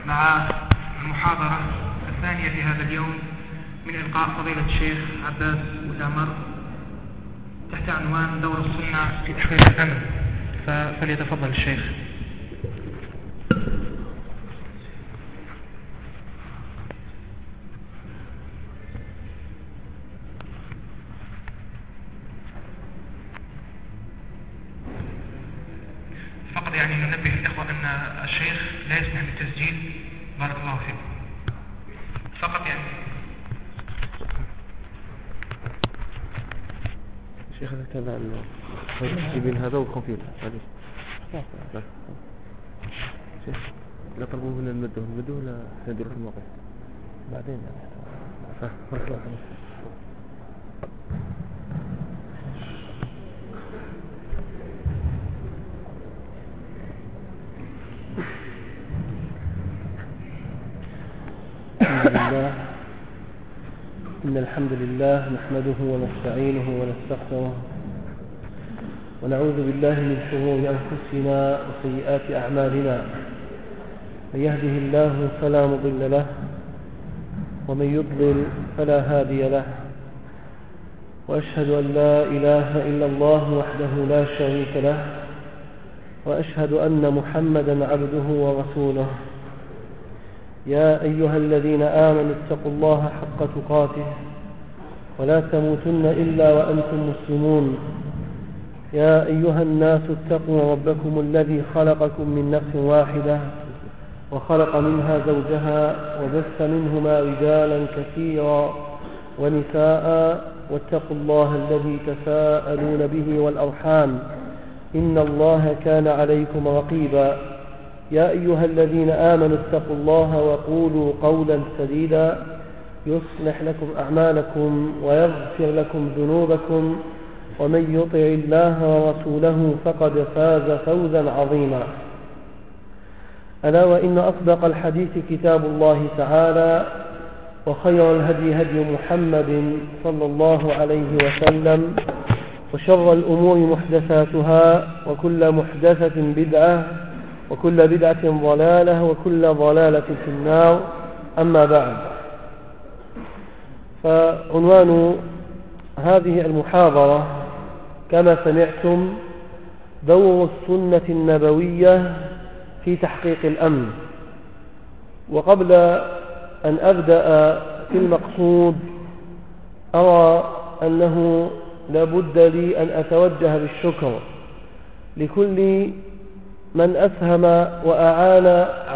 مع المحاضرة الثانية في هذا اليوم من إلقاء فضيلة الشيخ عباس وتامر تحت عنوان دور السنة في تحقيق الأمن، فليتفضل الشيخ. فقط يعني ننبه الإخوة أن الشيخ لا يسمح بالتسجيل، بارك الله فيكم. فقط يعني شيخ تابع الجبين هذا والكمبيوتر هذه شيخ لا طلبوه ولا نمدوه ولا نديروا في الموقع بعدين يعني إن الحمد لله نحمده ونستعينه ونستغفره ونعوذ بالله من شرور أنفسنا وسيئات أعمالنا، من يهده الله فلا مضل له ومن يضلل فلا هادي له، وأشهد أن لا إله إلا الله وحده لا شريك له، وأشهد أن محمدا عبده ورسوله. يا أيها الذين آمنوا اتقوا الله حق تقاته ولا تموتن إلا وأنتم مسلمون. يا أيها الناس اتقوا ربكم الذي خلقكم من نفس واحدة وخلق منها زوجها وبث منهما رجالا كثيرا ونساء، واتقوا الله الذي تساءلون به والأرحام إن الله كان عليكم رقيبا. يا أيها الذين آمنوا اتقوا الله وقولوا قولا سديدا يصلح لكم أعمالكم ويغفر لكم ذنوبكم، ومن يطع الله ورسوله فقد فاز فوزا عظيما. ألا وإن أصدق الحديث كتاب الله تعالى، وخير الهدي هدي محمد صلى الله عليه وسلم، وشر الأمور محدثاتها، وكل محدثة بدعة، وكل بدعة ضلالة، وكل ضلالة في النار. أما بعد، فعنوان هذه المحاضرة كما سمعتم دور السنة النبوية في تحقيق الأمن. وقبل أن أبدأ في المقصود أرى أنه لابد لي أن أتوجه بالشكر لكل من أسهم وأعان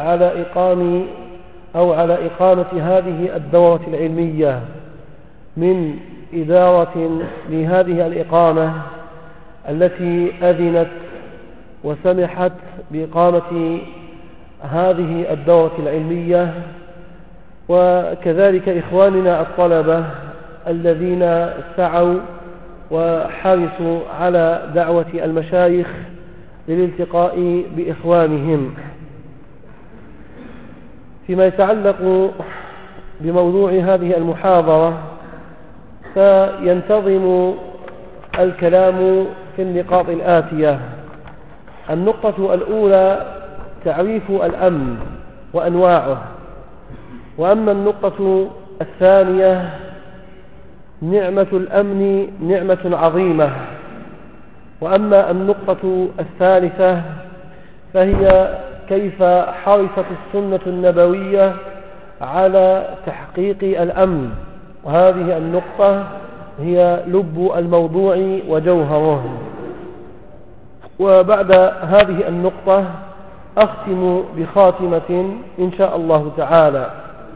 على إقامة هذه الدورة العلمية، من إدارة لهذه الإقامة التي أذنت وسمحت بإقامة هذه الدورة العلمية، وكذلك إخواننا الطلبة الذين سعوا وحرصوا على دعوة المشايخ للالتقاء بإخوانهم. فيما يتعلق بموضوع هذه المحاضرة، فينتظم الكلام في النقاط الآتية. النقطة الأولى تعريف الأمن وأنواعه، وأما النقطة الثانية نعمة الأمن نعمة عظيمة، وأما النقطة الثالثة فهي كيف حرصت السنة النبوية على تحقيق الأمن، وهذه النقطة هي لب الموضوع وجوهره. وبعد هذه النقطة أختم بخاتمة إن شاء الله تعالى.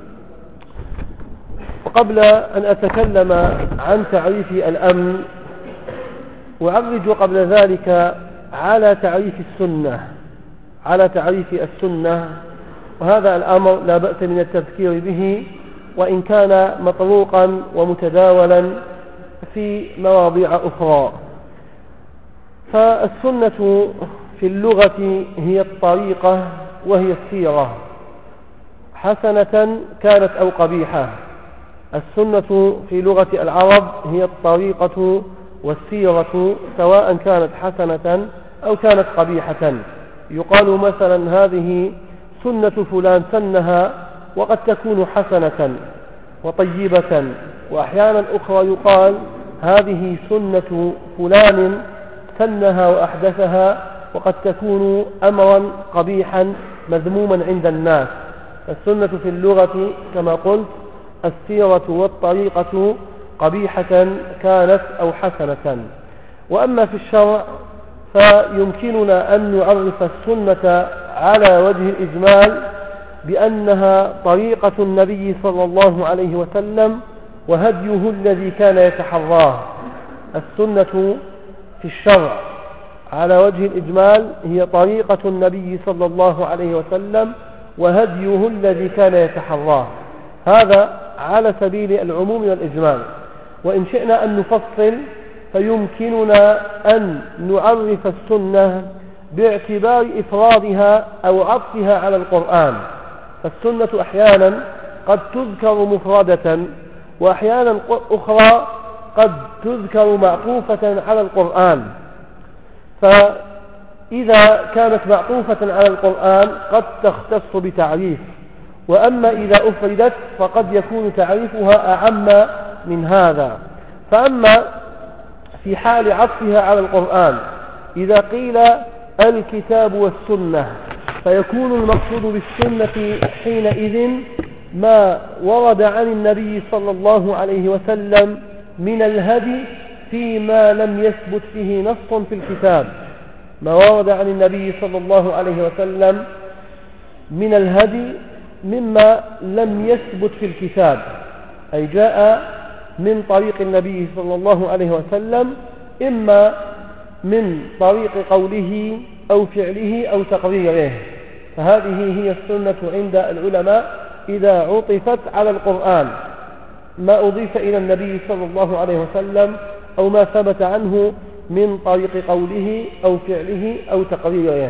وقبل أن أتكلم عن تعريف الأمن، وأعرج قبل ذلك على تعريف السنة، وهذا الأمر لا بأس من التذكير به، وإن كان مطروقا ومتداولا في مواضيع أخرى. فالسنة في اللغة هي الطريقة وهي السيرة، حسنة كانت أو قبيحة. السنة في لغة العرب هي الطريقة والسيرة، سواء كانت حسنة أو كانت قبيحة. يقال مثلا هذه سنة فلان سنها، وقد تكون حسنة وطيبة، وأحيانا أخرى يقال هذه سنة فلان سنها وأحدثها، وقد تكون أمرا قبيحا مذموما عند الناس. السنة في اللغة كما قلت السيرة والطريقة قبيحة كانت أو حسنة. وأما في الشرع فيمكننا أن نعرف السنة على وجه الإجمال بأنها طريقة النبي صلى الله عليه وسلم وهديه الذي كان يتحراه. السنة في الشرع على وجه الإجمال هي طريقة النبي صلى الله عليه وسلم وهديه الذي كان يتحراه، هذا على سبيل العموم والإجمال. وإن شئنا أن نفصل فيمكننا أن نعرف السنة باعتبار إفرادها أو عطفها على القرآن. فالسنة أحيانا قد تذكر مفردة، وأحيانا أخرى قد تذكر معطوفة على القرآن. فإذا كانت معطوفة على القرآن قد تختص بتعريف، وأما إذا أفردت فقد يكون تعريفها أعم من هذا. فأما في حال عطفها على القرآن إذا قيل الكتاب والسنة فيكون المقصود بالسنة حينئذ ما ورد عن النبي صلى الله عليه وسلم من الهدي فيما لم يثبت فيه نص في الكتاب، ما ورد عن النبي صلى الله عليه وسلم من الهدي مما لم يثبت في الكتاب، أي جاء من طريق النبي صلى الله عليه وسلم إما من طريق قوله أو فعله أو تقريره. فهذه هي السنة عند العلماء إذا عطفت على القرآن، ما أضيف إلى النبي صلى الله عليه وسلم أو ما ثبت عنه من طريق قوله أو فعله أو تقريره.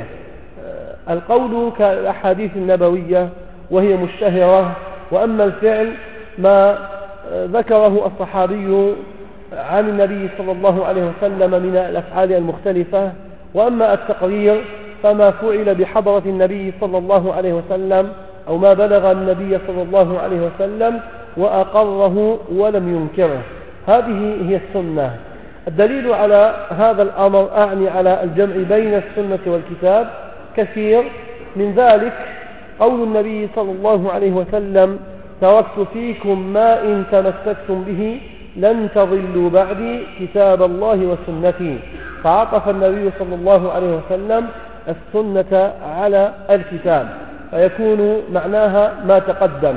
القول كالأحاديث النبوية وهي مشتهرة، وأما الفعل ما ذكره الصحابي عن النبي صلى الله عليه وسلم من الأفعال المختلفة. وأما التقرير فما فعل بحضرة النبي صلى الله عليه وسلم أو ما بلغ النبي صلى الله عليه وسلم وأقره ولم ينكره، هذه هي السنة. الدليل على هذا الأمر أعني على الجمع بين السنة والكتاب كثير، من ذلك قول النبي صلى الله عليه وسلم تركت فيكم ما إن تمسكتم به لن تضلوا بعدي كتاب الله وسنتي، فعطف النبي صلى الله عليه وسلم السنة على الكتاب فيكون معناها ما تقدم.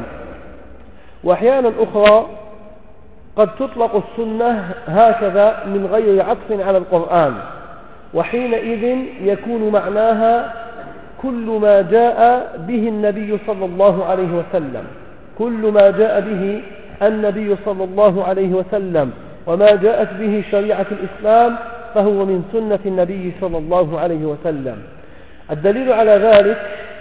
وأحيانا أخرى قد تطلق السنة هكذا من غير عطف على القرآن، وحينئذ يكون معناها كل ما جاء به النبي صلى الله عليه وسلم، كل ما جاء به النبي صلى الله عليه وسلم وما جاءت به شريعة الإسلام فهو من سنة النبي صلى الله عليه وسلم. الدليل على ذلك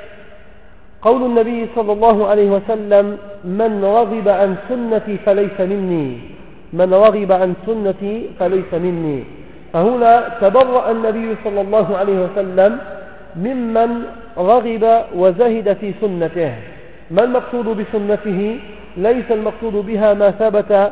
قول النبي صلى الله عليه وسلم من رغب عن سنتي فليس مني، من رغب عن سنتي فليس مني. فهنا تبرأ النبي صلى الله عليه وسلم ممن رغب وزهد في سنته. ما المقصود بسنته؟ ليس المقصود بها ما ثبت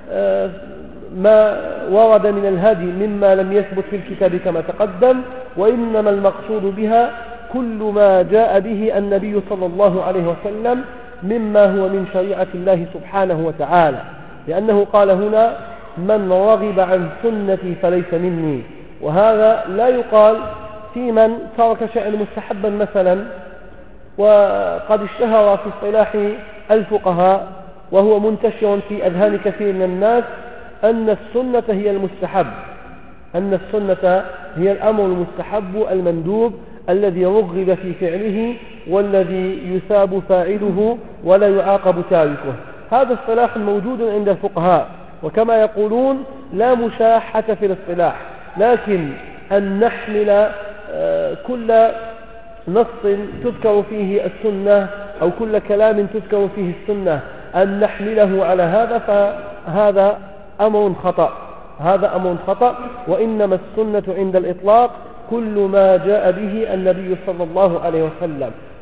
ما ورد من الهدي مما لم يثبت في الكتاب كما تقدم، وإنما المقصود بها كل ما جاء به النبي صلى الله عليه وسلم مما هو من شريعة الله سبحانه وتعالى، لأنه قال هنا من رغب عن سنتي فليس مني. وهذا لا يقال في من ترك شيئا مستحبا مثلا، وقد اشتهر في اصطلاح الفقهاء وهو منتشر في أذهان كثير من الناس أن السنة هي المستحب، أن السنة هي الأمر المستحب المندوب الذي رغب في فعله والذي يثاب فاعله ولا يعاقب تاركه. هذا اصطلاح موجود عند الفقهاء، وكما يقولون لا مشاحة في الاصطلاح، لكن أن نحمل كل نص تذكر فيه السنة أو كل كلام تذكر فيه السنة أن نحمله على هذا، فهذا أمر خطأ، هذا أمر خطأ. وإنما السنة عند الإطلاق كل ما جاء به النبي صلى الله عليه وسلم.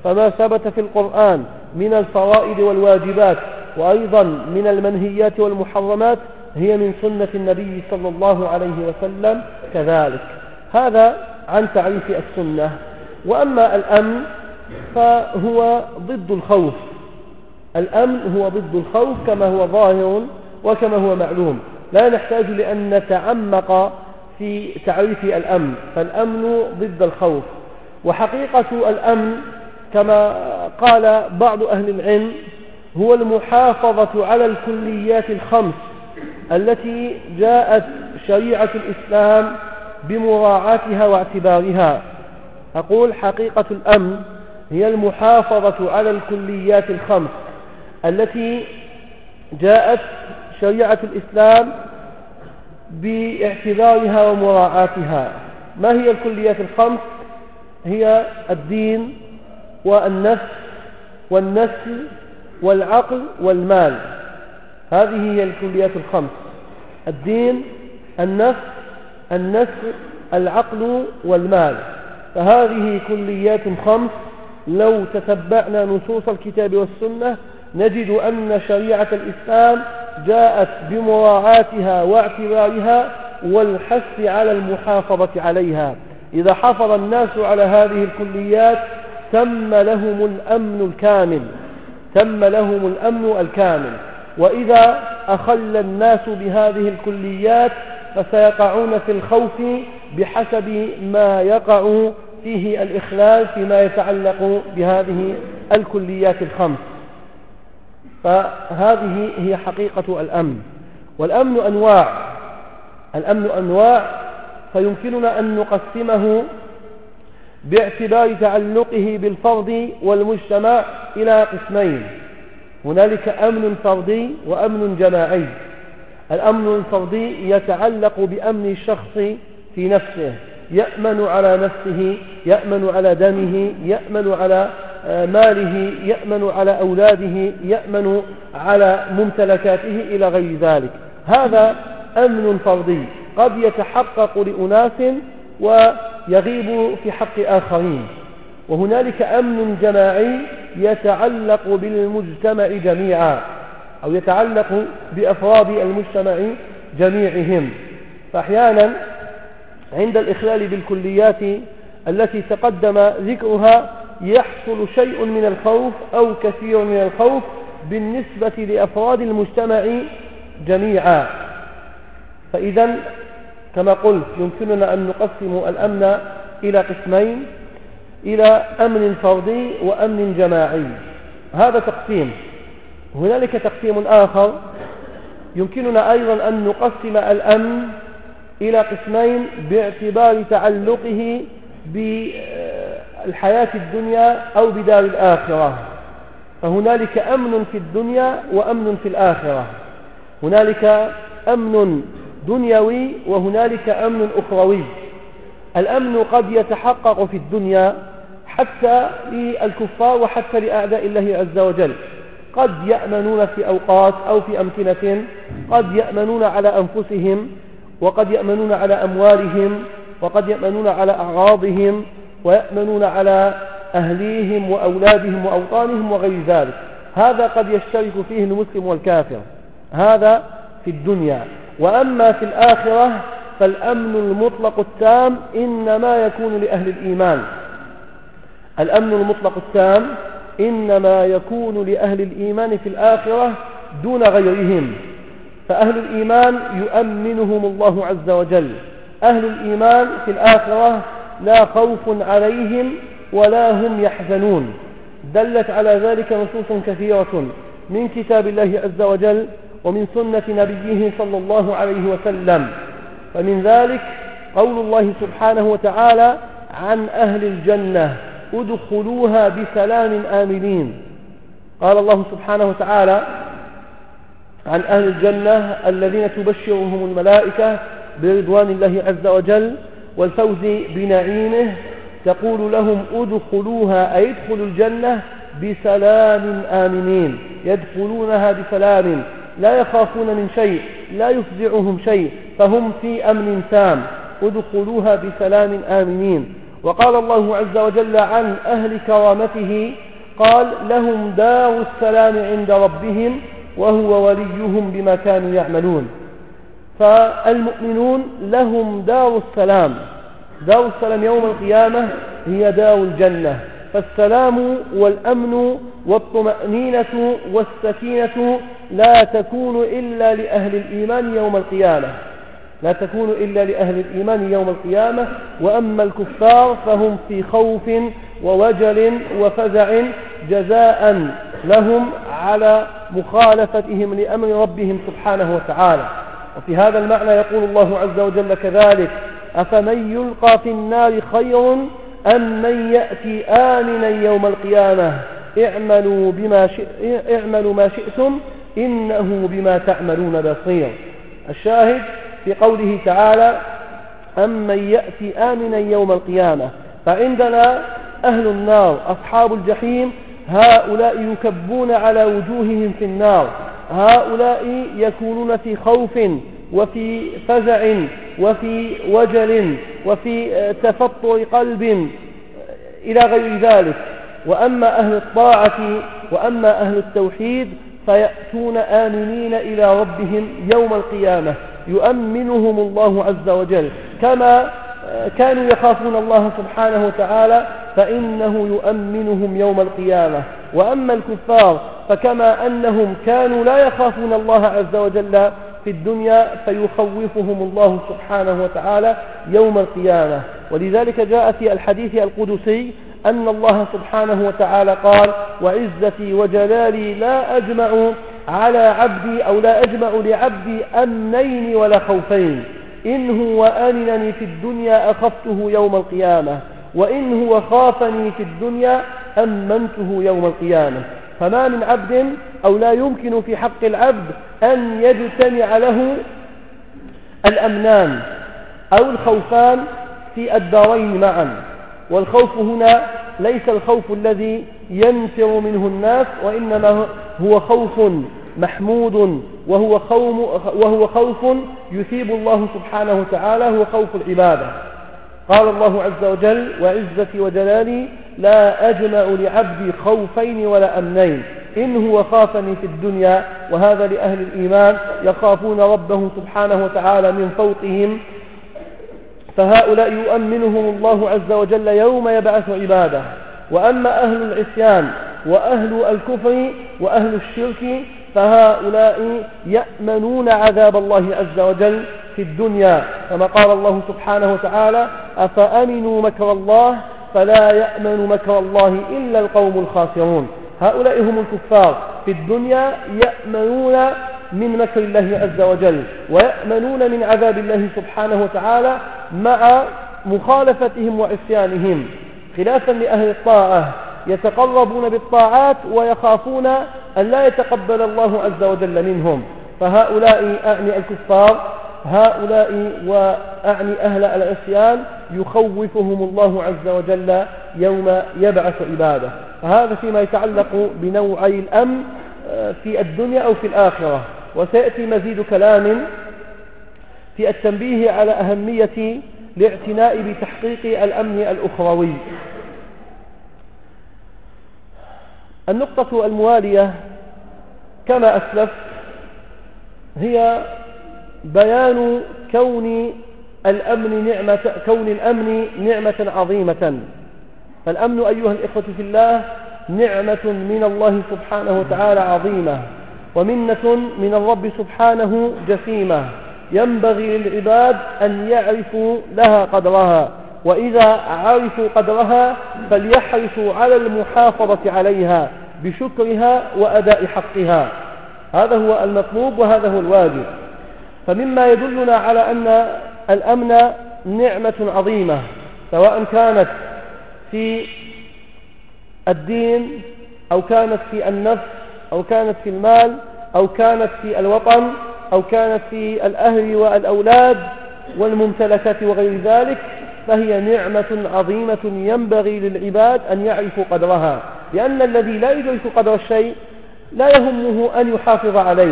فما ثبت في القرآن من الفرائض والواجبات وأيضا من المنهيات والمحرمات هي من سنة النبي صلى الله عليه وسلم كذلك. هذا عن تعريف السنة. وأما الأمن فهو ضد الخوف. الأمن هو ضد الخوف كما هو ظاهر وكما هو معلوم، لا نحتاج لأن نتعمق في تعريف الأمن، فالأمن ضد الخوف. وحقيقة الأمن كما قال بعض أهل العلم هو المحافظة على الكليات الخمس التي جاءت شريعة الإسلام بمراعاتها واعتبارها. أقول حقيقة الأمن هي المحافظة على الكليات الخمس التي جاءت شريعة الإسلام باعتبارها ومراعاتها. ما هي الكليات الخمس؟ هي الدين والنفس والنسل والعقل والمال. هذه هي الكليات الخمس: الدين، النفس، النسل، العقل والمال. فهذه كليات خمس لو تتبعنا نصوص الكتاب والسنة نجد أن شريعة الإسلام جاءت بمراعاتها واعتبارها والحث على المحافظة عليها. إذا حافظ الناس على هذه الكليات تم لهم الأمن الكامل، تم لهم الأمن الكامل. وإذا أخل الناس بهذه الكليات فسيقعون في الخوف بحسب ما يقع فيه الإخلال فيما يتعلق بهذه الكليات الخمس. فهذه هي حقيقة الأمن. والأمن أنواع، الأمن أنواع، فيمكننا أن نقسمه باعتبار تعلقه بالفرد والمجتمع إلى قسمين: هنالك أمن فردي وأمن جماعي. الأمن الفردي يتعلق بأمن الشخص في نفسه، يأمن على نفسه، يأمن على دمه، يأمن على ماله، يأمن على أولاده، يأمن على ممتلكاته إلى غير ذلك. هذا أمن فردي قد يتحقق لأناس ويغيب في حق آخرين. وهنالك أمن جماعي يتعلق بالمجتمع جميعا أو يتعلق بأفراد المجتمع جميعهم. فأحيانا عند الإخلال بالكليات التي تقدم ذكرها يحصل شيء من الخوف أو كثير من الخوف بالنسبة لأفراد المجتمع جميعا. فإذا كما قلت يمكننا أن نقسم الأمن إلى قسمين: إلى أمن فردي وأمن جماعي. هذا تقسيم. هنالك تقسيم آخر يمكننا أيضا أن نقسم الأمن إلى قسمين باعتبار تعلقه بالحياة الدنيا أو بدار الآخرة. فهنالك أمن في الدنيا وأمن في الآخرة. هنالك أمن دنيوي وهنالك أمن أخروي. الأمن قد يتحقق في الدنيا حتى للكفار وحتى لأعداء الله عز وجل. قد يأمنون في أوقات أو في أمكنة، قد يأمنون على أنفسهم، وقد يأمنون على أموالهم، وقد يأمنون على أعراضهم، ويأمنون على أهليهم وأولادهم وأوطانهم وغير ذلك. هذا قد يشترك فيه المسلم والكافر. هذا في الدنيا. وأما في الآخرة فالأمن المطلق التام إنما يكون لأهل الإيمان. الأمن المطلق التام إنما يكون لأهل الإيمان في الآخرة دون غيرهم. فأهل الإيمان يؤمنهم الله عز وجل. أهل الإيمان في الآخرة لا خوف عليهم ولا هم يحزنون. دلت على ذلك نصوص كثيرة من كتاب الله عز وجل ومن سنة نبيه صلى الله عليه وسلم. فمن ذلك قول الله سبحانه وتعالى عن أهل الجنة: ادخلوها بسلام آمنين. قال الله سبحانه وتعالى عن أهل الجنة الذين تبشرهم الملائكة برضوان الله عز وجل والفوز بنعيمه، تقول لهم ادخلوها أي ادخلوا الجنة بسلام آمنين. يدخلونها بسلام، لا يخافون من شيء، لا يفزعهم شيء، فهم في أمن تام. ادخلوها بسلام آمنين. وقال الله عز وجل عن أهل كرامته قال لهم دار السلام عند ربهم وهو وليهم بما كانوا يعملون. فالمؤمنون لهم دار السلام. دار السلام يوم القيامة هي دار الجنة. فالسلام والأمن والطمأنينة والسكينة لا تكون إلا لأهل الإيمان يوم القيامة. لا تكون إلا لأهل الإيمان يوم القيامة. وأما الكفار فهم في خوف ووجل وفزع جزاء لهم على مخالفتهم لأمر ربهم سبحانه وتعالى. وفي هذا المعنى يقول الله عز وجل كذلك: أفمن يلقى في النار خير أم من يأتي آمنا يوم القيامة اعملوا ما شئتم إنه بما تعملون بصير. الشاهد في قوله تعالى: أمن يأتي آمنا يوم القيامة. فعندنا أهل النار أصحاب الجحيم، هؤلاء يكبون على وجوههم في النار، هؤلاء يكونون في خوف وفي فزع وفي وجل وفي تفطر قلب إلى غير ذلك. وأما أهل الطاعة وأما أهل التوحيد فيأتون آمنين إلى ربهم يوم القيامة، يؤمنهم الله عز وجل كما كانوا يخافون الله سبحانه وتعالى، فإنه يؤمنهم يوم القيامة. وأما الكفار فكما أنهم كانوا لا يخافون الله عز وجل في الدنيا فيخوفهم الله سبحانه وتعالى يوم القيامة. ولذلك جاء في الحديث القدسي أن الله سبحانه وتعالى قال: وعزتي وجلالي لا أجمع على عبدي أو لا أجمع لعبدي أمنين ولا خوفين، إن هو آمنني في الدنيا أخفته يوم القيامة، وإن هو خافني في الدنيا أمنته يوم القيامة. فما من عبد أو لا يمكن في حق العبد أن يجتمع له الأمنان أو الخوفان في الدارين معا. والخوف هنا ليس الخوف الذي ينفر منه الناس، وإنما هو خوف محمود، وهو خوف يثيب الله سبحانه وتعالى، هو خوف العبادة. قال الله عز وجل: وعزتي وجلالي لا أجمع لعبدي خوفين ولا أمنين، إن هو خافني في الدنيا. وهذا لأهل الإيمان يخافون ربهم سبحانه وتعالى من فوقهم، فهؤلاء يؤمنهم الله عز وجل يوم يبعث عباده. وأما أهل العصيان وأهل الكفر وأهل الشرك فهؤلاء يأمنون عذاب الله عز وجل في الدنيا، كما قال الله سبحانه وتعالى: أفأمنوا مكر الله فلا يأمن مكر الله إلا القوم الخاسرون. هؤلاء هم الكفار في الدنيا، يأمنون من مكر الله عز وجل ويأمنون من عذاب الله سبحانه وتعالى مع مخالفتهم وعصيانهم، خلافا لأهل الطاعة يتقربون بالطاعات ويخافون أن لا يتقبل الله عز وجل منهم. فهؤلاء أعني الكفار، هؤلاء وأعني أهل العصيان يخوفهم الله عز وجل يوم يبعث عباده. فهذا فيما يتعلق بنوعي الأمن في الدنيا أو في الآخرة. وسيأتي مزيد كلام في التنبيه على أهمية الاعتناء بتحقيق الأمن الأخروي. النقطة الموالية كما أسلف هي بيان كون الأمن نعمة عظيمة. فالأمن أيها الإخوة في الله نعمة من الله سبحانه وتعالى عظيمة، ومنة من الرب سبحانه جسيمة، ينبغي للعباد أن يعرفوا لها قدرها، وإذا عرفوا قدرها فليحرصوا على المحافظة عليها بشكرها وأداء حقها. هذا هو المطلوب وهذا هو الواجب. فمما يدلنا على أن الأمن نعمة عظيمة، سواء كانت في الدين أو كانت في النفس أو كانت في المال أو كانت في الوطن أو كانت في الأهل والأولاد والممتلكات وغير ذلك، فهي نعمة عظيمة ينبغي للعباد أن يعرفوا قدرها، لأن الذي لا يدرك قدر الشيء لا يهمه أن يحافظ عليه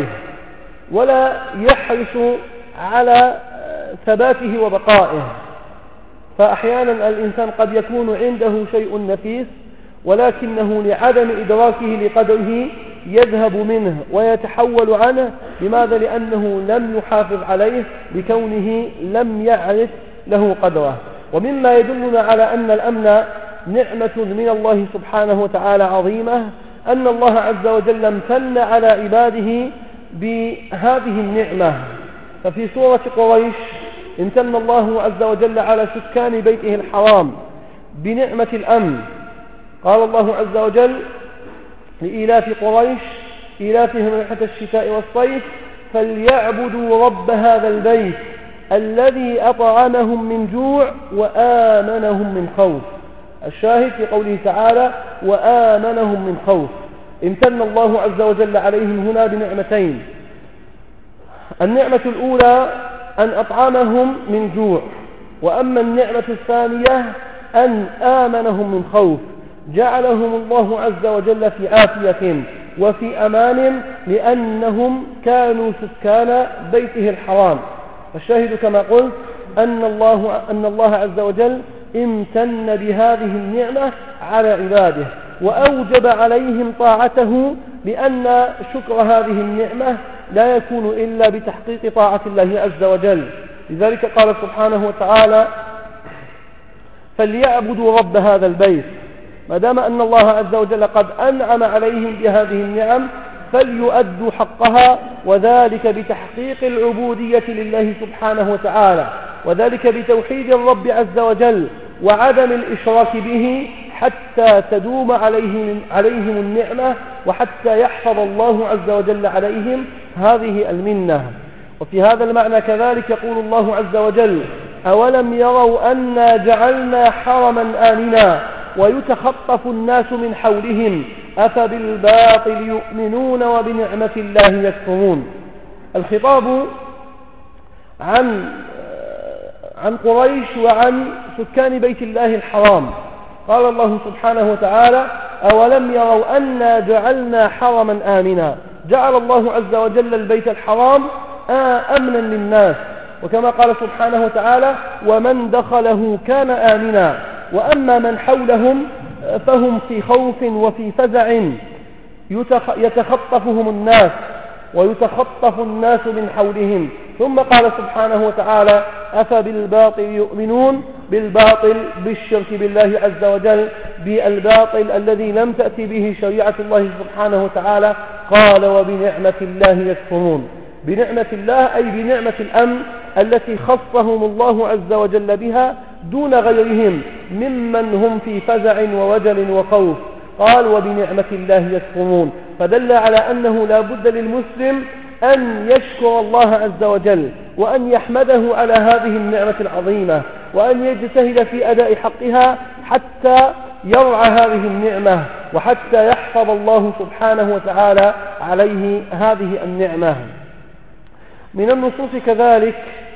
ولا يحرص على ثباته وبقائه. فأحيانا الإنسان قد يكون عنده شيء نفيس ولكنه لعدم إدراكه لقدره يذهب منه ويتحول عنه. لماذا؟ لأنه لم يحافظ عليه بكونه لم يعرف له قدره. ومما يدلنا على أن الأمن نعمة من الله سبحانه وتعالى عظيمة أن الله عز وجل امتن على عباده بهذه النعمة. ففي سورة قريش امتن الله عز وجل على سكان بيته الحرام بنعمة الأمن. قال الله عز وجل لإيلاف قريش إيلافهم رحلة الشتاء والصيف فليعبدوا رب هذا البيت الذي أطعمهم من جوع وآمنهم من خوف. الشاهد في قوله تعالى وآمنهم من خوف. امتن الله عز وجل عليهم هنا بنعمتين. النعمة الأولى أن أطعمهم من جوع، وأما النعمة الثانية أن آمنهم من خوف، جعلهم الله عز وجل في عافية وفي أمان لأنهم كانوا سكان بيته الحرام. الشاهد كما قلت أن الله عز وجل امتن بهذه النعمة على عباده وأوجب عليهم طاعته، لأن شكر هذه النعمة لا يكون إلا بتحقيق طاعة الله عز وجل. لذلك قال سبحانه وتعالى فليعبدوا رب هذا البيت. ما دام أن الله عز وجل قد أنعم عليهم بهذه النعم فليؤدوا حقها، وذلك بتحقيق العبودية لله سبحانه وتعالى، وذلك بتوحيد الرب عز وجل وعدم الإشراك به حتى تدوم عليهم النعمة وحتى يحفظ الله عز وجل عليهم هذه المنة. وفي هذا المعنى كذلك يقول الله عز وجل أولم يروا أنا جعلنا حرما آمنا ويتخطف الناس من حولهم أفبالباطل يؤمنون وبنعمة الله يكفرون. الخطاب عن قريش وعن سكان بيت الله الحرام. قال الله سبحانه وتعالى أولم يروا أنا جعلنا حرما آمنا. جعل الله عز وجل البيت الحرام أمنا للناس، وكما قال سبحانه وتعالى ومن دخله كان آمنا. وأما من حولهم فهم في خوف وفي فزع يتخطفهم الناس ويتخطف الناس من حولهم. ثم قال سبحانه وتعالى أفبالباطل يؤمنون، بالباطل بالشرك بالله عز وجل، بالباطل الذي لم تأتي به شريعة الله سبحانه وتعالى. قال وبنعمة الله يكفرون. بنعمة الله أي بنعمة الأمن التي خصهم الله عز وجل بها دون غيرهم ممن هم في فزع ووجل وخوف. قال وبنعمة الله يكفرون، فدل على أنه لا بد للمسلم أن يشكر الله عز وجل وأن يحمده على هذه النعمة العظيمة وأن يجتهد في أداء حقها حتى يرعى هذه النعمة وحتى يحفظ الله سبحانه وتعالى عليه هذه النعمة. من النصوص كذلك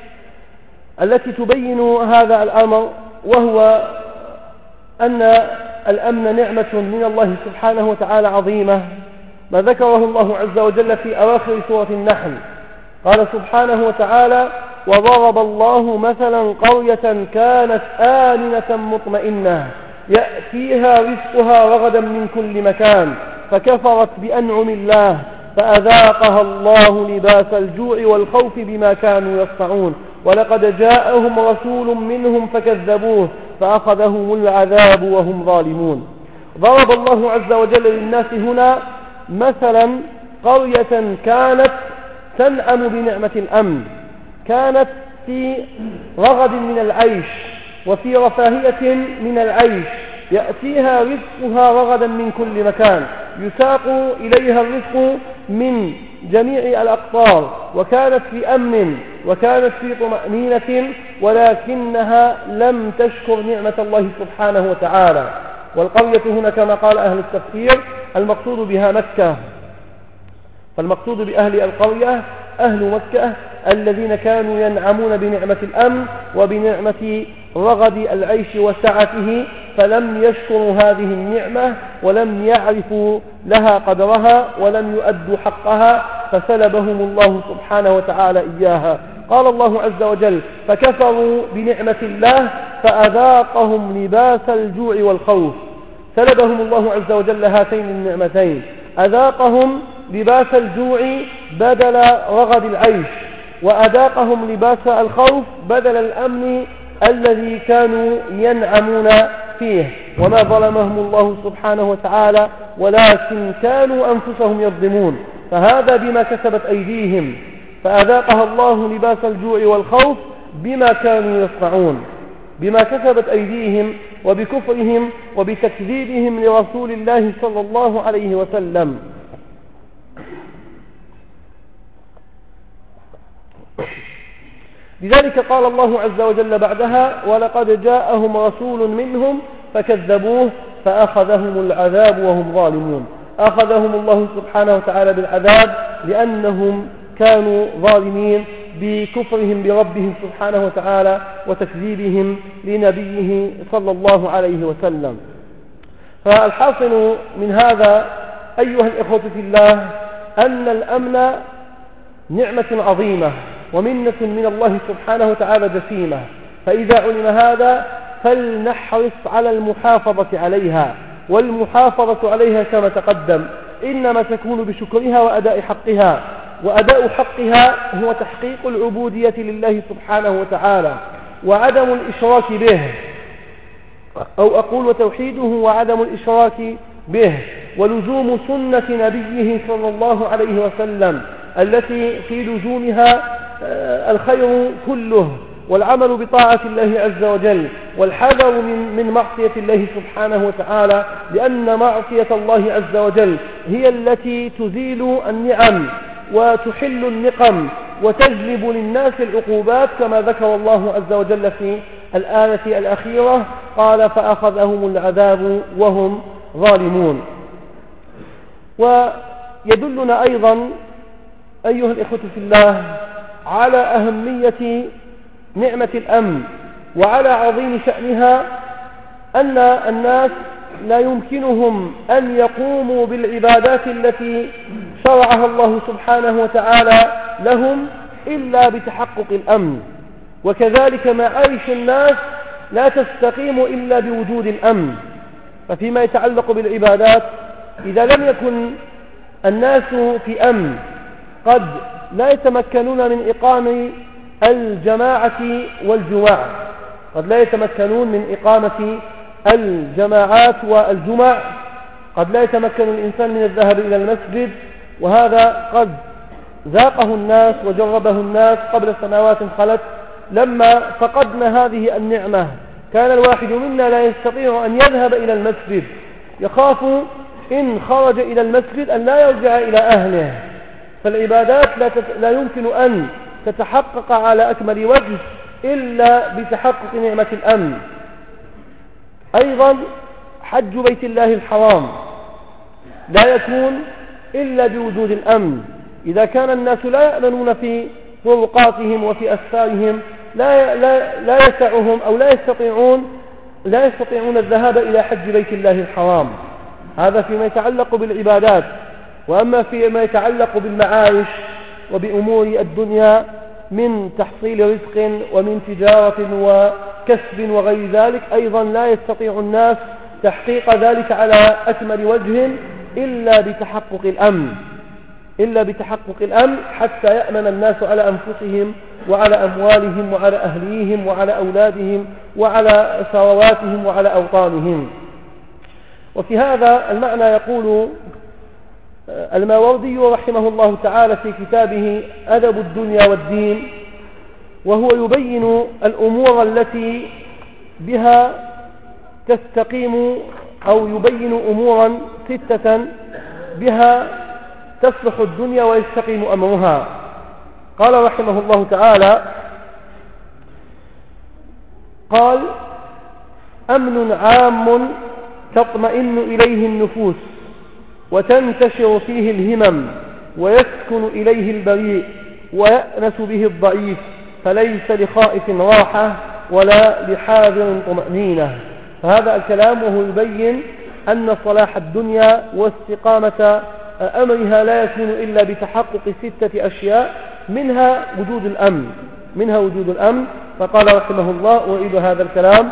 التي تبين هذا الأمر وهو أن الأمن نعمة من الله سبحانه وتعالى عظيمة ما ذكره الله عز وجل في أواخر سورة النحل. قال سبحانه وتعالى وضرب الله مثلا قرية كانت آمنة مطمئنة يأتيها رزقها رغدا من كل مكان فكفرت بأنعم الله فأذاقها الله لباس الجوع والخوف بما كانوا يصنعون ولقد جاءهم رسول منهم فكذبوه فأخذهم العذاب وهم ظالمون. ضرب الله عز وجل للناس هنا مثلا قرية كانت تنعم بنعمة الأمن، كانت في رغد من العيش وفي رفاهية من العيش، يأتيها رزقها رغدا من كل مكان، يساق إليها الرزق من جميع الأقطار، وكانت في أمن وكانت في طمأنينة، ولكنها لم تشكر نعمة الله سبحانه وتعالى. والقرية هنا كما قال أهل التفسير المقصود بها مكة، فالمقصود بأهل القرية أهل مكة الذين كانوا ينعمون بنعمة الأمن وبنعمة رغد العيش وسعته، فلم يشكروا هذه النعمة ولم يعرفوا لها قدرها ولم يؤدوا حقها فسلبهم الله سبحانه وتعالى إياها. قال الله عز وجل فكفروا بنعمة الله فأذاقهم لباس الجوع والخوف. سلبهم الله عز وجل هاتين النعمتين، أذاقهم لباس الجوع بدل رغد العيش، وأذاقهم لباس الخوف بدل الأمن الذي كانوا ينعمون فيه. وما ظلمهم الله سبحانه وتعالى، ولكن كانوا أنفسهم يظلمون. فهذا بما كسبت أيديهم، فأذاقها الله لباس الجوع والخوف بما كانوا يصنعون، بما كسبت أيديهم وبكفرهم وبتكذيبهم لرسول الله صلى الله عليه وسلم. لذلك قال الله عز وجل بعدها: ولقد جاءهم رسول منهم فكذبوه فأخذهم العذاب وهم ظالمون. أخذهم الله سبحانه وتعالى بالعذاب لأنهم كانوا ظالمين بكفرهم بربهم سبحانه وتعالى وتكذيبهم لنبيه صلى الله عليه وسلم. فالحاصل من هذا أيها الإخوة في الله أن الأمن نعمة عظيمة ومنة من الله سبحانه وتعالى جسيمة، فإذا علم هذا فلنحرص على المحافظة عليها، والمحافظة عليها كما تقدم إنما تكون بشكرها وأداء حقها، وأداء حقها هو تحقيق العبودية لله سبحانه وتعالى وعدم الإشراك به، أو أقول وتوحيده وعدم الإشراك به، ولزوم سنة نبيه صلى الله عليه وسلم التي في لزومها الخير كله، والعمل بطاعة الله عز وجل، والحذر من معصية الله سبحانه وتعالى، لأن معصية الله عز وجل هي التي تزيل النعم وتحل النقم وتجلب للناس العقوبات، كما ذكر الله عز وجل في الآية الأخيرة قال: فأخذهم العذاب وهم ظالمون. ويدلنا أيضا أيها الإخوة في الله على أهمية نعمة الأمن وعلى عظيم شأنها أن الناس لا يمكنهم أن يقوموا بالعبادات التي شرعها الله سبحانه وتعالى لهم إلا بتحقق الأمن، وكذلك معايش الناس لا تستقيم إلا بوجود الأمن. ففيما يتعلق بالعبادات إذا لم يكن الناس في أمن قد لا يتمكنون من إقامة الجماعة والجمع، قد لا يتمكنون من إقامة الجماعات والجمع، قد لا يتمكن الإنسان من الذهاب إلى المسجد، وهذا قد ذاقه الناس وجربه الناس قبل سنوات خلت. لما فقدنا هذه النعمة كان الواحد منا لا يستطيع أن يذهب إلى المسجد، يخاف إن خرج إلى المسجد أن لا يرجع إلى أهله. فالعبادات لا يمكن أن تتحقق على أكمل وجه إلا بتحقق نعمة الأمن. أيضا حج بيت الله الحرام لا يكون إلا بوجود الأمن. إذا كان الناس لا يأمنون في طرقاتهم وفي أسفارهم لا يسعهم أو لا يستطيعون الذهاب إلى حج بيت الله الحرام. هذا فيما يتعلق بالعبادات. وأما فيما يتعلق بالمعايش وبأمور الدنيا من تحصيل رزق ومن تجارة وكسب وغير ذلك أيضا لا يستطيع الناس تحقيق ذلك على أكمل وجه إلا بتحقق الأمن حتى يأمن الناس على أنفسهم وعلى أموالهم وعلى أهليهم وعلى أولادهم وعلى ثرواتهم وعلى أوطانهم. وفي هذا المعنى يقول الماوردي رحمه الله تعالى في كتابه أدب الدنيا والدين، وهو يبين الأمور التي بها تستقيم، أو يبين أمورا 6 بها تصلح الدنيا ويستقيم أمرها. قال رحمه الله تعالى: قال: أمن عام تطمئن إليه النفوس وتنتشر فيه الهمم ويسكن إليه البريء ويأنس به الضعيف، فليس لخائف راحة ولا لحاذر طمأنينة. فهذا الكلام وهو يبين أن صلاح الدنيا واستقامة أمرها لا يكون إلا بتحقق 6 أشياء، منها وجود الأمن. فقال رحمه الله أعيد هذا الكلام.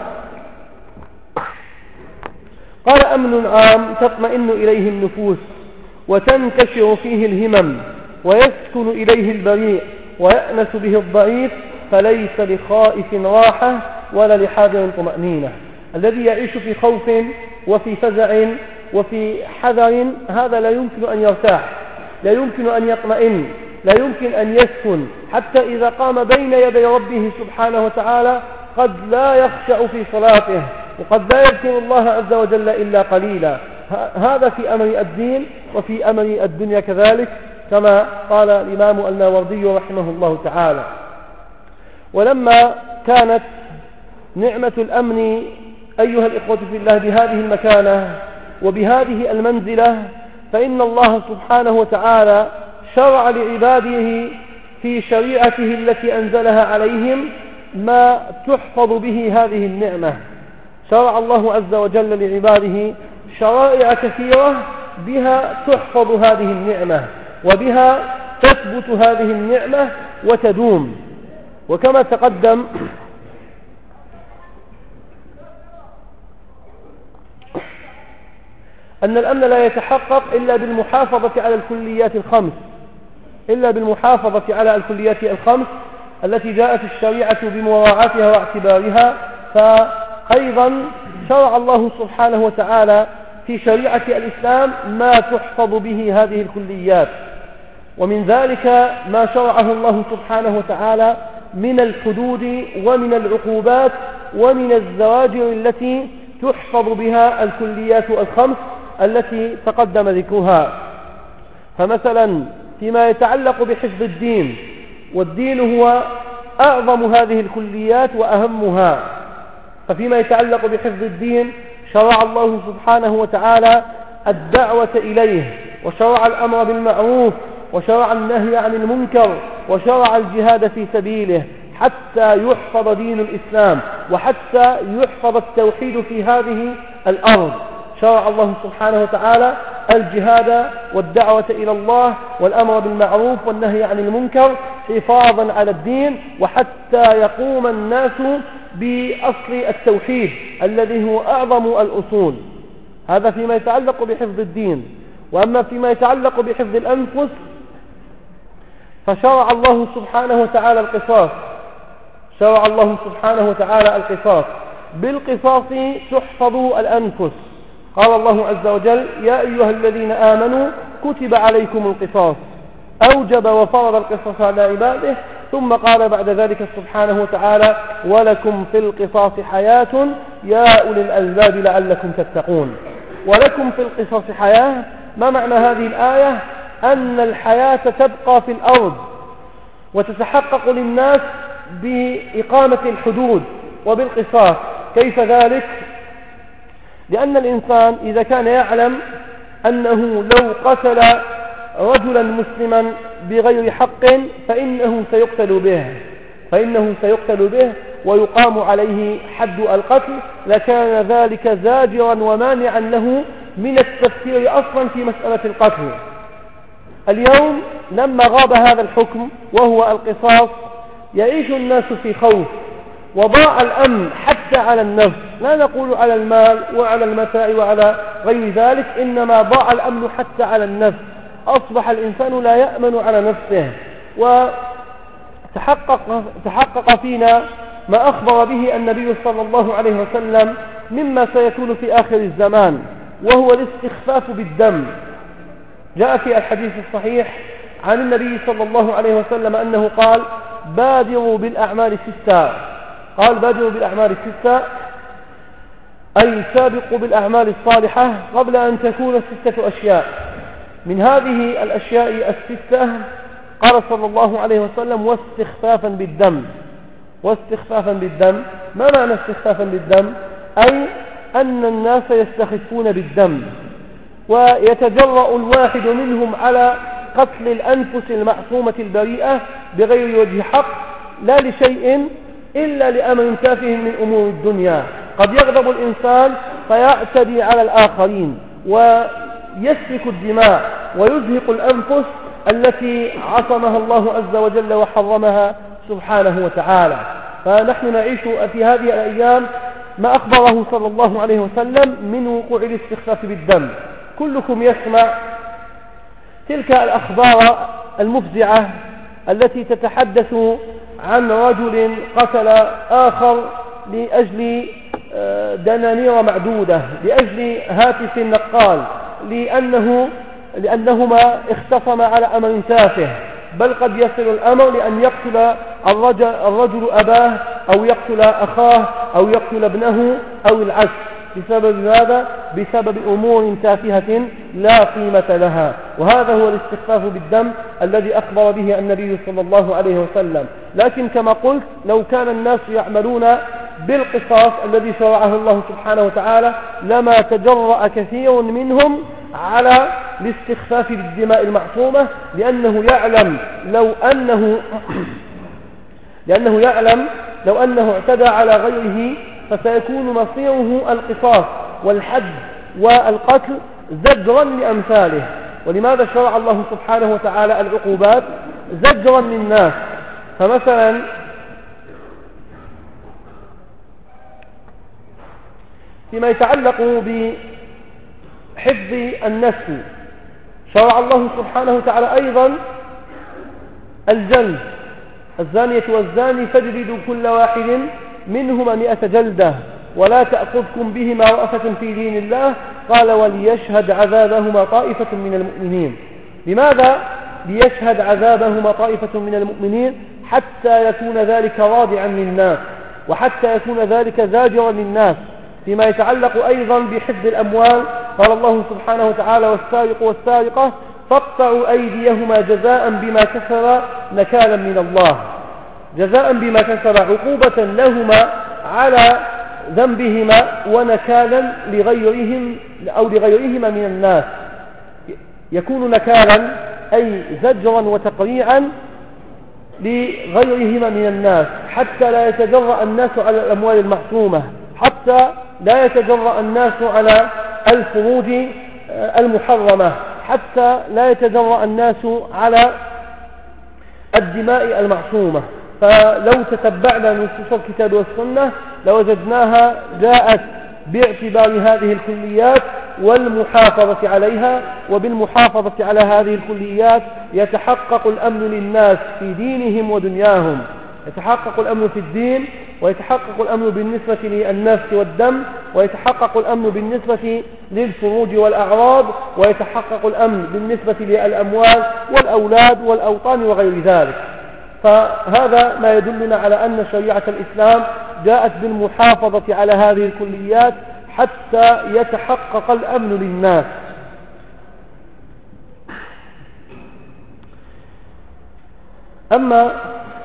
قال: أمن عام تطمئن إليه النفوس وتنكشر فيه الهمم ويسكن إليه البريء ويأنس به الضعيف، فليس لخائف راحة ولا لحاذر طمأنينة. الذي يعيش في خوف وفي فزع وفي حذر هذا لا يمكن أن يرتاح، لا يمكن أن يطمئن، لا يمكن أن يسكن، حتى إذا قام بين يدي ربه سبحانه وتعالى قد لا يخشع في صلاته، وقد لا يذكر الله عز وجل إلا قليلا. هذا في أمر الدين وفي أمر الدنيا كذلك، كما قال الإمام الماوردي رحمه الله تعالى. ولما كانت نعمة الأمن أيها الإخوة في الله بهذه المكانة وبهذه المنزلة، فإن الله سبحانه وتعالى شرع لعباده في شريعته التي أنزلها عليهم ما تحفظ به هذه النعمة. شرع الله عز وجل لعباده شرائع كثيرة بها تحفظ هذه النعمة وبها تثبت هذه النعمة وتدوم. وكما تقدم أن الأمن لا يتحقق إلا بالمحافظة على الكليات الخمس، التي جاءت الشريعة بمراعاتها واعتبارها. فأيضا شرع الله سبحانه وتعالى في شريعة الإسلام ما تحفظ به هذه الكليات، ومن ذلك ما شرعه الله سبحانه وتعالى من الحدود ومن العقوبات ومن الزواجر التي تحفظ بها الكليات الخمس التي تقدم ذكرها. فمثلا فيما يتعلق بحفظ الدين، والدين هو أعظم هذه الكليات وأهمها، ففيما يتعلق بحفظ الدين شرع الله سبحانه وتعالى الدعوة إليه، وشرع الأمر بالمعروف، وشرع النهي عن المنكر، وشرع الجهاد في سبيله حتى يحفظ دين الإسلام وحتى يحفظ التوحيد في هذه الأرض. شرع الله سبحانه وتعالى الجهاد والدعوة إلى الله والأمر بالمعروف والنهي عن المنكر حفاظا على الدين، وحتى يقوم الناس بأصل التوحيد الذي هو أعظم الأصول. هذا فيما يتعلق بحفظ الدين. وأما فيما يتعلق بحفظ الأنفس فشرع الله سبحانه وتعالى القصاص. بالقصاص تحفظ الأنفس. قال الله عز وجل: يا أيها الذين آمنوا كتب عليكم القصاص، أوجب وفرض القصاص على عباده. ثم قال بعد ذلك سبحانه وتعالى: ولكم في القصاص حياة يا أولي الألباب لعلكم تتقون. ولكم في القصاص حياة، ما معنى هذه الآية؟ أن الحياة تبقى في الأرض وتتحقق للناس بإقامة الحدود وبالقصاص. كيف ذلك؟ لأن الإنسان إذا كان يعلم أنه لو قتل رجلا مسلما بغير حق فإنه سيقتل به ويقام عليه حد القتل، لكان ذلك زاجرا ومانعا له من التفكير أصلا في مسألة القتل. اليوم لما غاب هذا الحكم وهو القصاص يعيش الناس في خوف، وضاع الأمن حتى على النفس، لا نقول على المال وعلى المتاع وعلى غير ذلك، إنما ضاع الأمن حتى على النفس. أصبح الإنسان لا يأمن على نفسه. وتحقق فينا ما أخبر به النبي صلى الله عليه وسلم مما سيكون في آخر الزمان، وهو الاستخفاف بالدم. جاء في الحديث الصحيح عن النبي صلى الله عليه وسلم أنه قال: بادروا بالأعمال ستة. قال: بادروا بالأعمال ستة، أي سابقوا بالأعمال الصالحة قبل أن تكون 6 أشياء. من هذه الأشياء الستة قال صلى الله عليه وسلم: واستخفافا بالدم. ما معنى استخفافا بالدم؟ أي أن الناس يستخفون بالدم، ويتجرأ الواحد منهم على قتل الأنفس المعصومة البريئة بغير وجه حق، لا لشيء إلا لأمر تافه من أمور الدنيا. قد يغضب الإنسان فيعتدي على الآخرين ويسفك الدماء ويزهق الأنفس التي عصمها الله عز وجل وحرمها سبحانه وتعالى. فنحن نعيش في هذه الأيام ما أخبره صلى الله عليه وسلم من وقوع الاستخفاف بالدم. كلكم يسمع تلك الأخبار المفزعة التي تتحدث عن رجل قتل آخر لأجل دنانير معدودة، لأجل هاتف نقال، لأنهما اختصما على أمر تافه، بل قد يصل الأمر لأن يقتل الرجل أباه أو يقتل أخاه أو يقتل ابنه أو العكس. بسبب ماذا؟ بسبب أمور تافهة لا قيمة لها. وهذا هو الاستخفاف بالدم الذي أخبر به النبي صلى الله عليه وسلم. لكن كما قلت لو كان الناس يعملون بالقصاص الذي شرعه الله سبحانه وتعالى لما تجرأ كثير منهم على الاستخفاف بالدماء المعصومة، لأنه يعلم لو أنه اعتدى على غيره فسيكون مصيره القصاص والحد والقتل زجرا لأمثاله. ولماذا شرع الله سبحانه وتعالى العقوبات؟ زجرا للناس. فمثلا فيما يتعلق بحفظ النفس شرع الله سبحانه وتعالى أيضا الجلد، الزانية والزاني فاجلدوا كل واحد منهما 100 جلدة ولا تأخذكم بهما رأفة في دين الله، قال وليشهد عذابهما طائفة من المؤمنين. لماذا ليشهد عذابهما طائفة من المؤمنين؟ حتى يكون ذلك رادعا للناس، وحتى يكون ذلك زاجرا للناس. فيما يتعلق أيضا بحفظ الأموال قال الله سبحانه وتعالى والسارق والسارقة فاقطعوا أيديهما جزاء بما كسبا نكالا من الله، جزاء بما كسبا عقوبة لهما على ذنبهما ونكالا لغيرهم أو لغيرهما من الناس. يكون نكالا أي زجرا وتقريعا لغيرهما من الناس حتى لا يتجرأ الناس على الأموال المعصومة، حتى لا يتجرأ الناس على الفروج المحرمة، حتى لا يتجرأ الناس على الدماء المعصومة. فلو تتبعنا نصوص الكتاب والسنة لوجدناها جاءت باعتبار هذه الكليات والمحافظة عليها، وبالمحافظة على هذه الكليات يتحقق الأمن للناس في دينهم ودنياهم، يتحقق الأمن في الدين، ويتحقق الأمن بالنسبة للنفس والدم، ويتحقق الأمن بالنسبة للفروج والأعراض، ويتحقق الأمن بالنسبة للأموال والأولاد والأوطان وغير ذلك. فهذا ما يدلنا على أن شريعة الإسلام جاءت بالمحافظة على هذه الكليات حتى يتحقق الأمن للناس. أما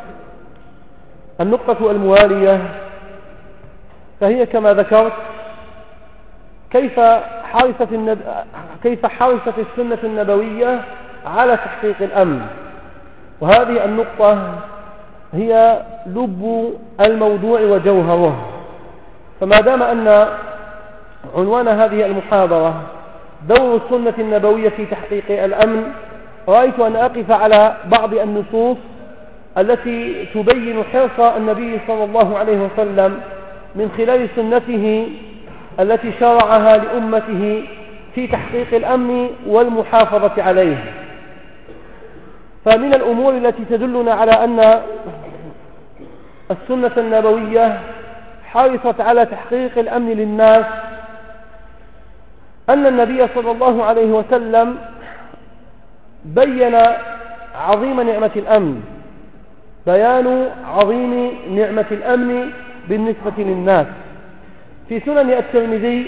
النقطة الموالية فهي كما ذكرت كيف حرصت السنة النبوية على تحقيق الأمن. وهذه النقطة هي لب الموضوع وجوهره. فما دام أن عنوان هذه المحاضرة دور السنة النبوية في تحقيق الأمن، رأيت أن أقف على بعض النصوص التي تبين حرص النبي صلى الله عليه وسلم من خلال سنته التي شرعها لأمته في تحقيق الأمن والمحافظة عليه. فمن الأمور التي تدلنا على أن السنة النبوية حرصت على تحقيق الأمن للناس أن النبي صلى الله عليه وسلم بين عظيم نعمة الأمن، بيان عظيم نعمة الأمن بالنسبة للناس. في سنن الترمذي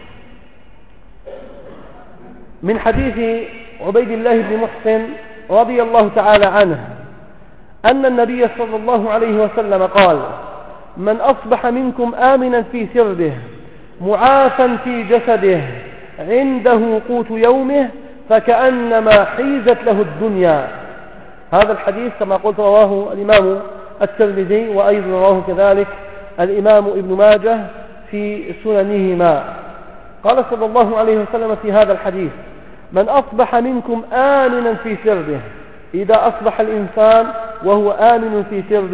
من حديث عبيد الله بن محسن رضي الله تعالى عنه أن النبي صلى الله عليه وسلم قال: من أصبح منكم آمنا في سربه معافا في جسده عنده قوت يومه فكأنما حيزت له الدنيا. هذا الحديث كما قلت رواه الإمام الترمذي، وأيضا رواه كذلك الإمام ابن ماجه في سننهما. قال صلى الله عليه وسلم في هذا الحديث: من أصبح منكم آمنا في سربه. إذا أصبح الإنسان وهو آمن في سربه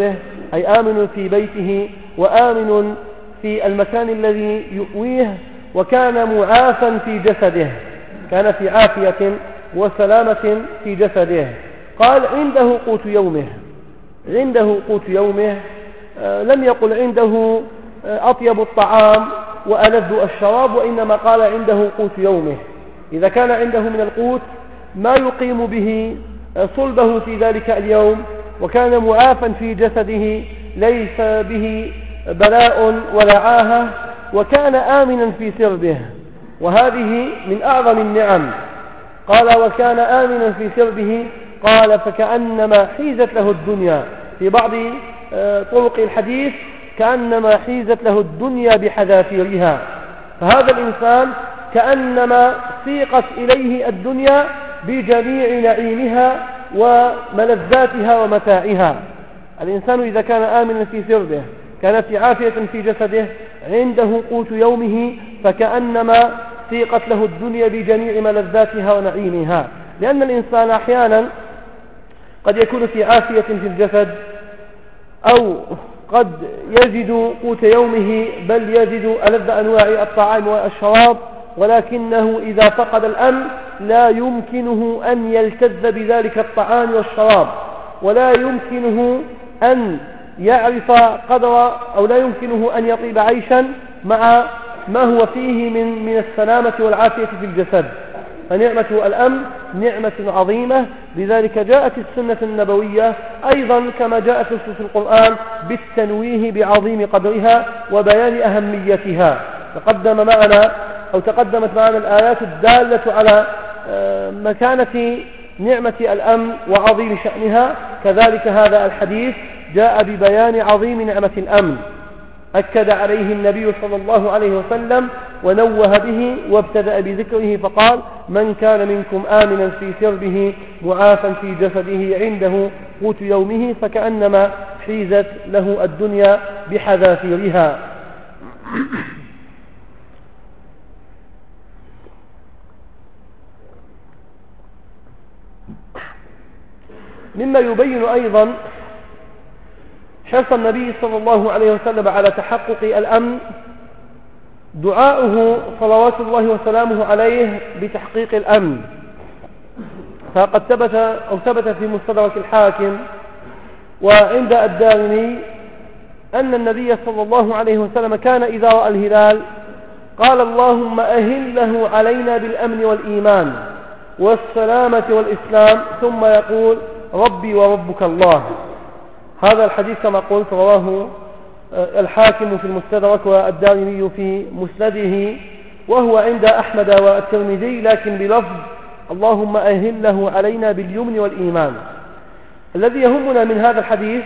أي آمن في بيته وآمن في المكان الذي يؤويه، وكان معافا في جسده، كان في عافية وسلامة في جسده. قال عنده قوت يومه، عنده قوت يومه، لم يقل عنده أطيب الطعام وألذ الشراب، وإنما قال عنده قوت يومه. إذا كان عنده من القوت ما يقيم به صلبه في ذلك اليوم، وكان معافا في جسده ليس به بلاء ولا عاهة، وكان آمنا في سربه، وهذه من أعظم النعم. قال وكان آمنا في سربه، قال فكأنما حيزت له الدنيا. في بعض طرق الحديث كأنما حيزت له الدنيا بحذافيرها، فهذا الإنسان كأنما سيقت إليه الدنيا بجميع نعيمها وملذاتها ومتاعها. الإنسان إذا كان آمنا في سربه، كان في عافية في جسده، عنده قوت يومه، فكأنما سيقت له الدنيا بجميع ملذاتها ونعيمها. لأن الإنسان أحيانا قد يكون في عافية في الجسد، أو قد يجد قوت يومه، بل يجد ألذ أنواع الطعام والشراب، ولكنه إذا فقد الأمن لا يمكنه أن يلتذ بذلك الطعام والشراب، ولا يمكنه أن يعرف قدر، أو لا يمكنه أن يطيب عيشا مع ما هو فيه من السلامة والعافية في الجسد. فنعمة الأمن نعمة عظيمة، لذلك جاءت السنة النبوية أيضا كما جاءت في القرآن بالتنويه بعظيم قدرها وبيان أهميتها. تقدمت معنا الآيات الدالة على مكانة نعمة الأمن وعظيم شأنها، كذلك هذا الحديث جاء ببيان عظيم نعمة الأمن، أكد عليه النبي صلى الله عليه وسلم ونوه به وابتدأ بذكره فقال من كان منكم آمنا في سربه معافا في جسده عنده قوت يومه فكأنما حيزت له الدنيا بحذافيرها. مما يبين أيضا حرص النبي صلى الله عليه وسلم على تحقق الأمن دعاؤه صلوات الله وسلامه عليه بتحقيق الأمن. فقد ثبت في مستدرك الحاكم وعند الدارمي أن النبي صلى الله عليه وسلم كان إذا رأى الهلال قال اللهم أهله علينا بالأمن والإيمان والسلامة والإسلام، ثم يقول ربي وربك الله. هذا الحديث كما قلت رواه الحاكم في المستدرك والدارمي في مسنده، وهو عند أحمد والترمذي لكن بلفظ اللهم أهله علينا باليمن والإيمان. الذي يهمنا من هذا الحديث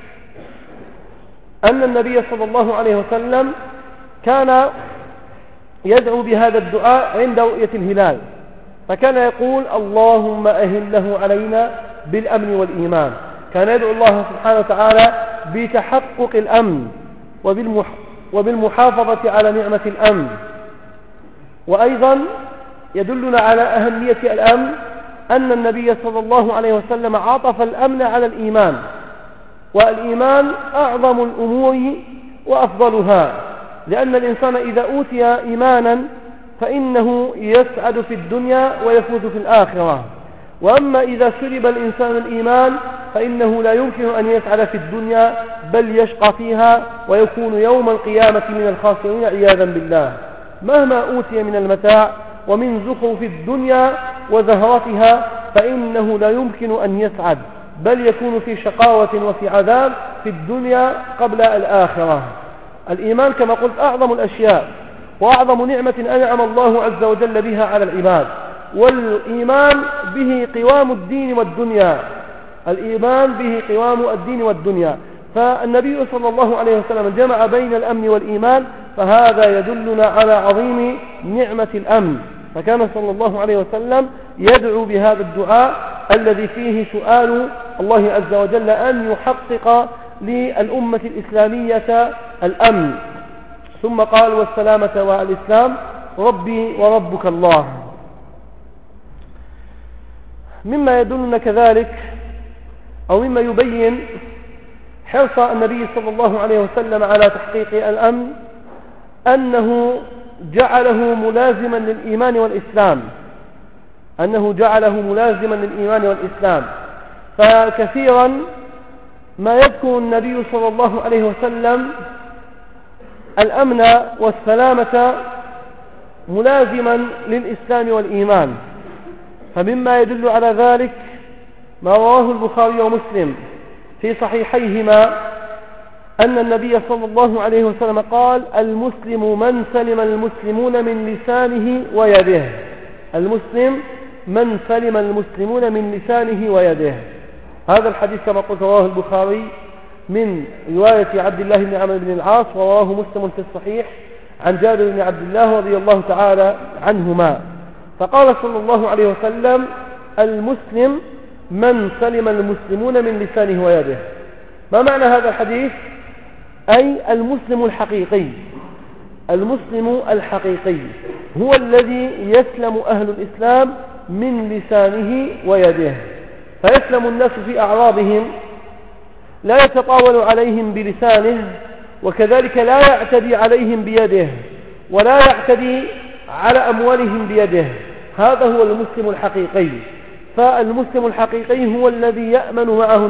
أن النبي صلى الله عليه وسلم كان يدعو بهذا الدعاء عند رؤية الهلال، فكان يقول اللهم أهله علينا بالأمن والإيمان. كان يدعو الله سبحانه وتعالى بتحقق الأمن وبالمحافظة على نعمة الأمن. وأيضا يدلنا على أهمية الأمن أن النبي صلى الله عليه وسلم عطف الأمن على الإيمان، والإيمان أعظم الأمور وأفضلها، لأن الإنسان إذا أوتي إيمانا فإنه يسعد في الدنيا ويفوز في الآخرة. وأما إذا سلب الإنسان الإيمان فإنه لا يمكن أن يسعد في الدنيا بل يشقى فيها ويكون يوم القيامة من الخاسرين عياذا بالله. مهما أوتي من المتاع ومن زخرف الدنيا وزهرتها فإنه لا يمكن أن يسعد بل يكون في شقاوة وفي عذاب في الدنيا قبل الآخرة. الإيمان كما قلت أعظم الأشياء وأعظم نعمة أنعم الله عز وجل بها على العباد، والإيمان به قوام الدين والدنيا. الإيمان به قوام الدين والدنيا. فالنبي صلى الله عليه وسلم جمع بين الأمن والإيمان، فهذا يدلنا على عظيم نعمة الأمن. فكان صلى الله عليه وسلم يدعو بهذا الدعاء الذي فيه سؤال الله عز وجل أن يحقق للأمة الإسلامية الأمن. ثم قال والسلامة والإسلام ربي وربك الله. مما يدلنا كذلك أو مما يبين حرص النبي صلى الله عليه وسلم على تحقيق الأمن أنه جعله ملازما للإيمان والإسلام، فكثيرا ما يذكر النبي صلى الله عليه وسلم الأمن والسلامة ملازما للإسلام والإيمان. فمما يدل على ذلك ما رواه البخاري ومسلم في صحيحيهما أن النبي صلى الله عليه وسلم قال: المسلم من سلم المسلمون من لسانه ويده. المسلم من سلم المسلمون من لسانه ويده. هذا الحديث كما قلت رواه البخاري من رواية عبد الله بن عمرو بن العاص، ورواه مسلم في الصحيح عن جابر بن عبد الله رضي الله تعالى عنهما. فقال صلى الله عليه وسلم: المسلم من سلم المسلمون من لسانه ويده. ما معنى هذا الحديث؟ أي المسلم الحقيقي هو الذي يسلم أهل الإسلام من لسانه ويده، فيسلم الناس في أعراضهم، لا يتطاول عليهم بلسانه، وكذلك لا يعتدي عليهم بيده، ولا يعتدي على أموالهم بيده. هذا هو المسلم الحقيقي. فالمسلم الحقيقي هو الذي يأمن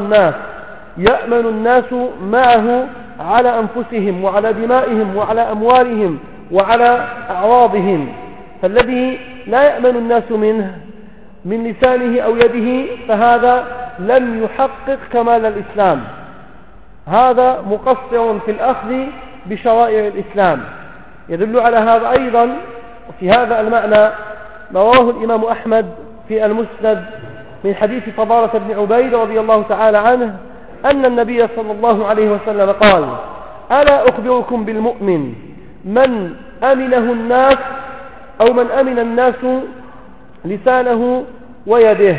الناس معه على أنفسهم وعلى دمائهم وعلى أموالهم وعلى أعراضهم. فالذي لا يأمن الناس منه من لسانه أو يده فهذا لم يحقق كمال الإسلام، هذا مقصر في الأخذ بشرائع الإسلام. يدل على هذا أيضا في هذا المعنى ما رواه الإمام أحمد في المسند من حديث فضالة بن عبيد رضي الله تعالى عنه أن النبي صلى الله عليه وسلم قال: ألا أخبركم بالمؤمن من أمنه الناس أو من أمن الناس لسانه ويده.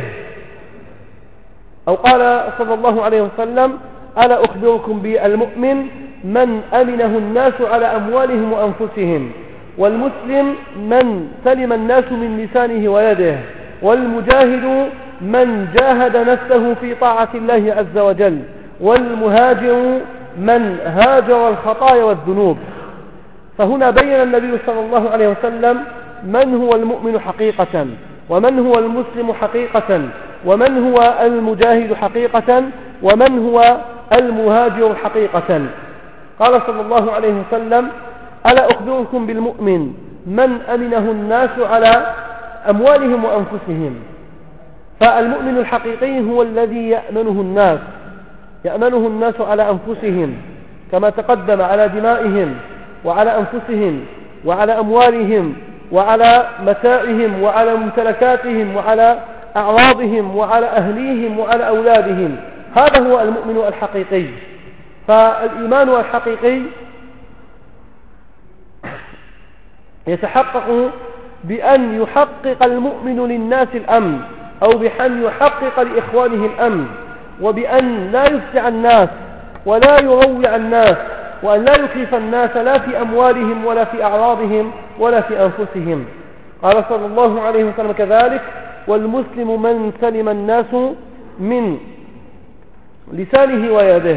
أو قال صلى الله عليه وسلم: ألا أخبركم بالمؤمن من أمنه الناس على أموالهم وأنفسهم. والمسلم من سلم الناس من لسانه ويده. والمجاهد من جاهد نفسه في طاعة الله عز وجل. والمهاجر من هاجر الخطايا والذنوب. فهنا بين النبي صلى الله عليه وسلم من هو المؤمن حقيقة، ومن هو المسلم حقيقة، ومن هو المجاهد حقيقة، ومن هو المهاجر حقيقة. قال صلى الله عليه وسلم: ألا أخبركم بالمؤمن من أمنه الناس على أموالهم وأنفسهم. فالمؤمن الحقيقي هو الذي يأمنه الناس على أنفسهم كما تقدم، على دمائهم وعلى أنفسهم وعلى أموالهم وعلى متاعهم وعلى ممتلكاتهم وعلى أعراضهم وعلى أهليهم وعلى أولادهم. هذا هو المؤمن الحقيقي. فالإيمان الحقيقي يتحقق بأن يحقق المؤمن للناس الأمن، أو بأن يحقق لإخوانه الأمن، وبأن لا يفزع الناس ولا يروع الناس، وأن لا يكلف الناس لا في أموالهم ولا في أعراضهم ولا في أنفسهم. قال صلى الله عليه وسلم كذلك: والمسلم من سلم الناس من لسانه ويده.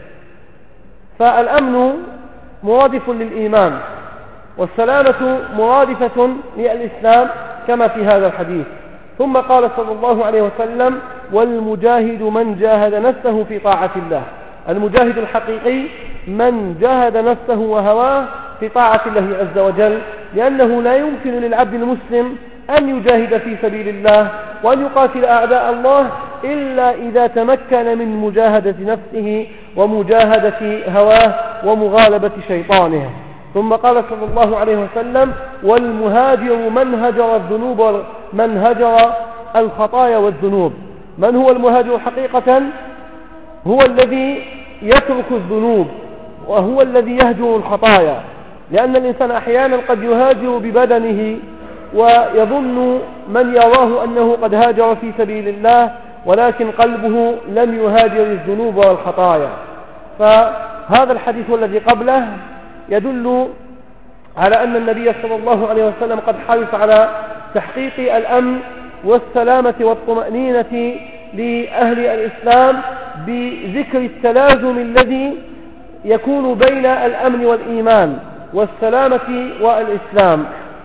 فالأمن مرادف للإيمان، والسلامة مرادفة للإسلام كما في هذا الحديث. ثم قال صلى الله عليه وسلم: والمجاهد من جاهد نفسه في طاعة الله. المجاهد الحقيقي من جاهد نفسه وهواه في طاعة الله عز وجل، لأنه لا يمكن للعبد المسلم أن يجاهد في سبيل الله وأن يقاتل أعداء الله إلا إذا تمكن من مجاهدة نفسه ومجاهدة هواه ومغالبة شيطانه. ثم قال صلى الله عليه وسلم: والمهاجر من هجر الذنوب، من هجر الخطايا والذنوب. من هو المهاجر حقيقة؟ هو الذي يترك الذنوب، وهو الذي يهجر الخطايا، لأن الإنسان أحيانا قد يهاجر ببدنه ويظن من يراه أنه قد هاجر في سبيل الله، ولكن قلبه لم يهاجر الذنوب والخطايا. فهذا الحديث الذي قبله يدل على أن النبي صلى الله عليه وسلم قد حرص على تحقيق الأمن والسلامة والطمأنينة لأهل الإسلام بذكر التلازم الذي يكون بين الأمن والإيمان والسلامة والإسلام.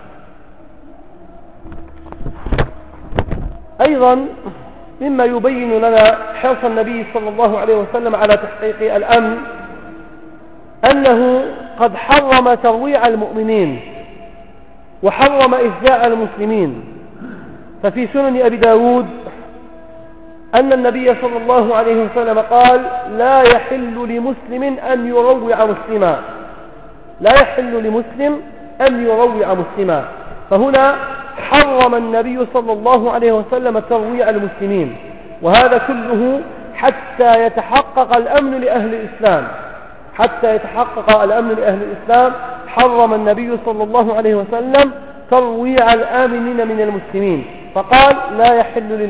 أيضا مما يبين لنا حرص النبي صلى الله عليه وسلم على تحقيق الأمن أنه قد حرم ترويع المؤمنين وحرم إفزاع المسلمين. ففي سنن أبي داود أن النبي صلى الله عليه وسلم قال: لا يحل لمسلم أن يروع مسلما، لا يحل لمسلم أن يروع مسلما. فهنا حرم النبي صلى الله عليه وسلم ترويع المسلمين، وهذا كله حتى يتحقق الأمن لأهل الإسلام، حتى يتحقق الأمن لأهل الإسلام حرم النبي صلى الله عليه وسلم ترويع الآمنين من المسلمين، فقال: لا يحل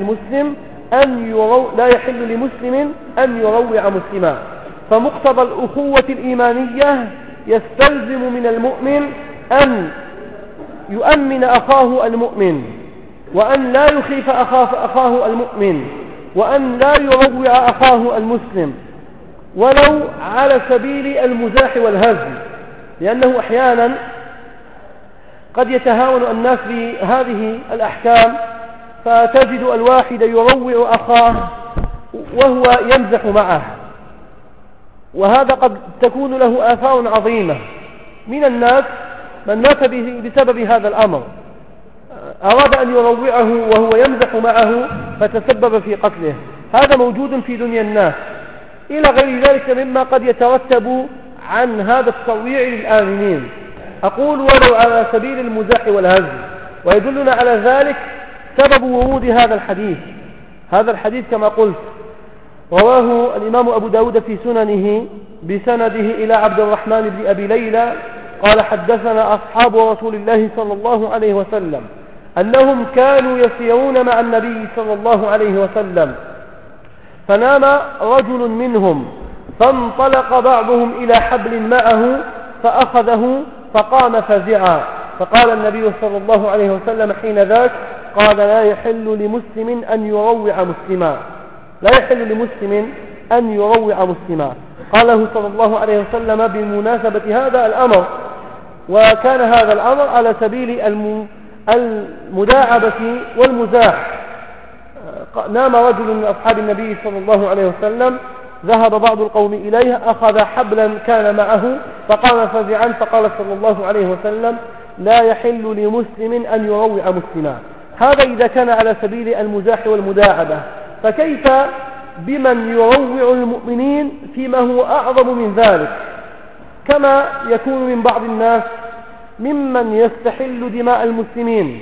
لمسلم أن يروع مسلما. فمقتضى الأخوة الإيمانية يستلزم من المؤمن أن يؤمن أخاه المؤمن، وأن لا يخيف أخاه المؤمن، وأن لا يروع أخاه المسلم ولو على سبيل المزاح والهزل، لأنه أحيانا قد يتهاون الناس بهذه الأحكام، فتجد الواحد يروع أخاه وهو يمزح معه، وهذا قد تكون له آثار عظيمة. من الناس من مات بسبب هذا الأمر، أراد أن يروعه وهو يمزح معه فتسبب في قتله. هذا موجود في دنيا الناس، إلى غير ذلك مما قد يترتب عن هذا الترويع للآمنين. أقول ولو على سبيل المزاح والهزل. ويدلنا على ذلك سبب ورود هذا الحديث. هذا الحديث كما قلت رواه الإمام أبو داود في سننه بسنده إلى عبد الرحمن بن أبي ليلى قال: حدثنا أصحاب رسول الله صلى الله عليه وسلم أنهم كانوا يسيرون مع النبي صلى الله عليه وسلم، فنام رجل منهم فانطلق بعضهم إلى حبل معه فأخذه فقام فزعا، فقال النبي صلى الله عليه وسلم حين ذاك: قال: لا يحل لمسلم أن يروع مسلما، لا يحل لمسلم أن يروع مسلما. قاله صلى الله عليه وسلم بمناسبة هذا الأمر، وكان هذا الأمر على سبيل المداعبة والمزاح. نام رجل من أصحاب النبي صلى الله عليه وسلم، ذهب بعض القوم إليه، أخذ حبلا كان معه فقام فزعا، فقال صلى الله عليه وسلم: لا يحل لمسلم أن يروع مسلما. هذا إذا كان على سبيل المزاح والمداعبة، فكيف بمن يروع المؤمنين فيما هو أعظم من ذلك؟ كما يكون من بعض الناس ممن يستحل دماء المسلمين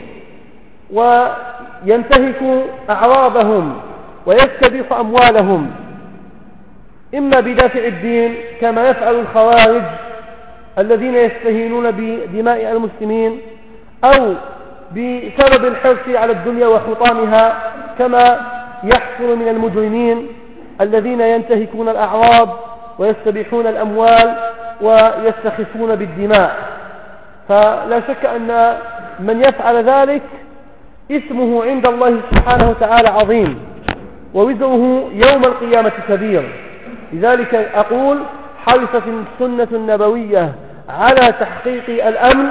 وينتهك أعراضهم ويستبيح أموالهم، إما بدافع الدين كما يفعل الخوارج الذين يستهينون بدماء المسلمين، أو بسبب الحرص على الدنيا وحطامها كما يحصل من المجرمين الذين ينتهكون الأعراض ويستبيحون الأموال ويستخفون بالدماء. فلا شك أن من يفعل ذلك اسمه عند الله سبحانه وتعالى عظيم، ووزره يوم القيامة كبير. لذلك أقول: حرصت السنة النبوية على تحقيق الأمن،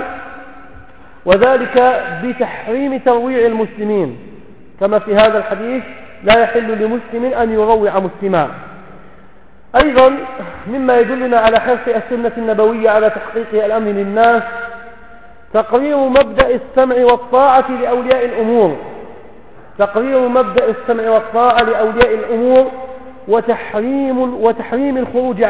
وذلك بتحريم ترويع المسلمين، كما في هذا الحديث: لا يحل لمسلم أن يروع مسلما. أيضا مما يدلنا على حرص السنة النبوية على تحقيق الأمن للناس تقرير مبدأ السمع والطاعة لأولياء الأمور، تقرير مبدأ السمع والطاعة لأولياء الأمور وتحريم الخروج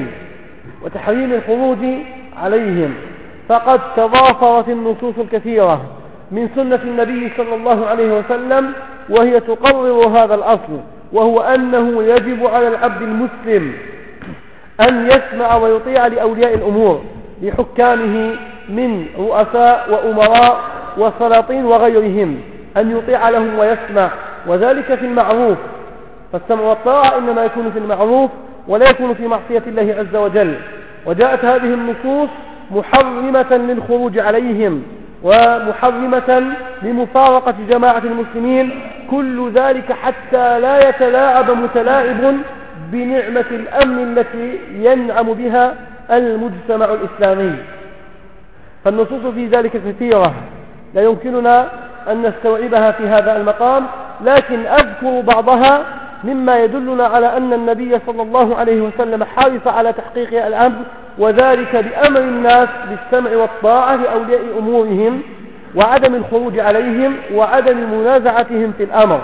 عليهم، فقد تضافرت النصوص الكثيرة من سنة النبي صلى الله عليه وسلم وهي تقرر هذا الأصل، وهو أنه يجب على العبد المسلم أن يسمع ويطيع لأولياء الأمور لحكامه من رؤساء وأمراء وسلاطين وغيرهم، أن يطيع لهم ويسمع، وذلك في المعروف. فالسمع والطاعة إنما يكون في المعروف ولا يكون في معصية الله عز وجل. وجاءت هذه النصوص محرمة للخروج عليهم ومحرمة لمفارقة جماعة المسلمين، كل ذلك حتى لا يتلاعب متلاعب بنعمة الأمن التي ينعم بها المجتمع الإسلامي. فالنصوص في ذلك كثيرة لا يمكننا أن نستوعبها في هذا المقام، لكن أذكر بعضها مما يدلنا على أن النبي صلى الله عليه وسلم حرص على تحقيق الأمر، وذلك بأمر الناس بالسمع والطاعة لأولياء أمورهم وعدم الخروج عليهم وعدم منازعتهم في الأمر.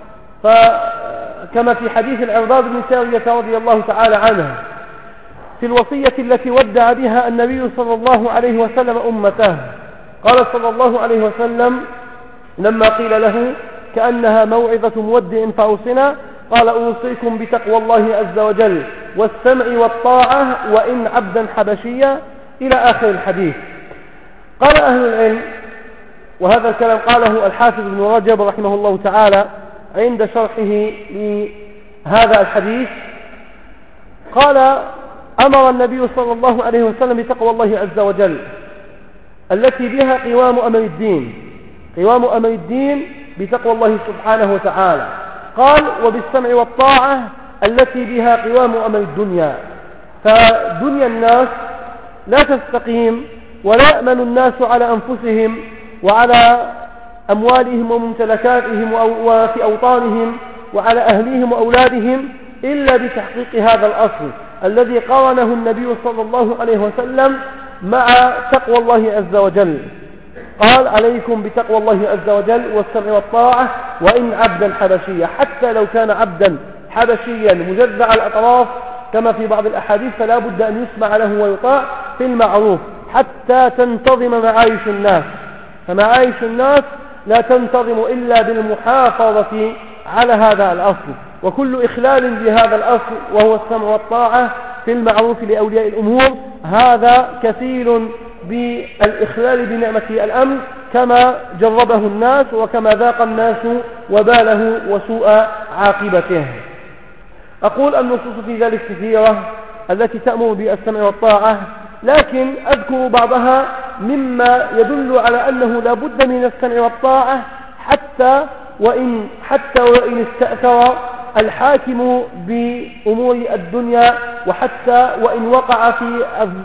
فكما في حديث العرباض بن سارية رضي الله تعالى عنه في الوصية التي ودع بها النبي صلى الله عليه وسلم أمته، قال صلى الله عليه وسلم لما قيل له كأنها موعظة مودع فأوصنا، قال أوصيكم بتقوى الله عز وجل والسمع والطاعة وإن عبدا حبشيا إلى آخر الحديث. قال أهل العلم، وهذا الكلام قاله الحافظ ابن رجب رحمه الله تعالى عند شرحه لهذا الحديث، قال أمر النبي صلى الله عليه وسلم بتقوى الله عز وجل التي بها قوام أمر الدين، قوام أمر الدين بتقوى الله سبحانه وتعالى. قال وبالسمع والطاعة التي بها قوام أمر الدنيا، فدنيا الناس لا تستقيم ولا يأمن الناس على أنفسهم وعلى أموالهم وممتلكاتهم وفي أوطانهم وعلى أهليهم وأولادهم إلا بتحقيق هذا الأصل الذي قرنه النبي صلى الله عليه وسلم مع تقوى الله عز وجل. قال عليكم بتقوى الله عز وجل والسمع والطاعة وإن عبدا حبشيا، حتى لو كان عبدا حبشيا مجزع الأطراف كما في بعض الأحاديث فلا بد أن يسمع له ويطاع في المعروف حتى تنتظم معايش الناس، فمعايش الناس لا تنتظم إلا بالمحافظة على هذا الأصل، وكل إخلال بهذا الأصل وهو السمع والطاعة في المعروف لأولياء الأمور هذا كثير بالإخلال بنعمة الأمن كما جربه الناس وكما ذاق الناس وباله وسوء عاقبته. أقول النصوص في ذلك كثيرة التي تأمر بالسمع والطاعة، لكن أذكر بعضها مما يدل على أنه لا بد من السمع والطاعة حتى وإن استأثر الحاكم بأمور الدنيا، وحتى وإن وقع في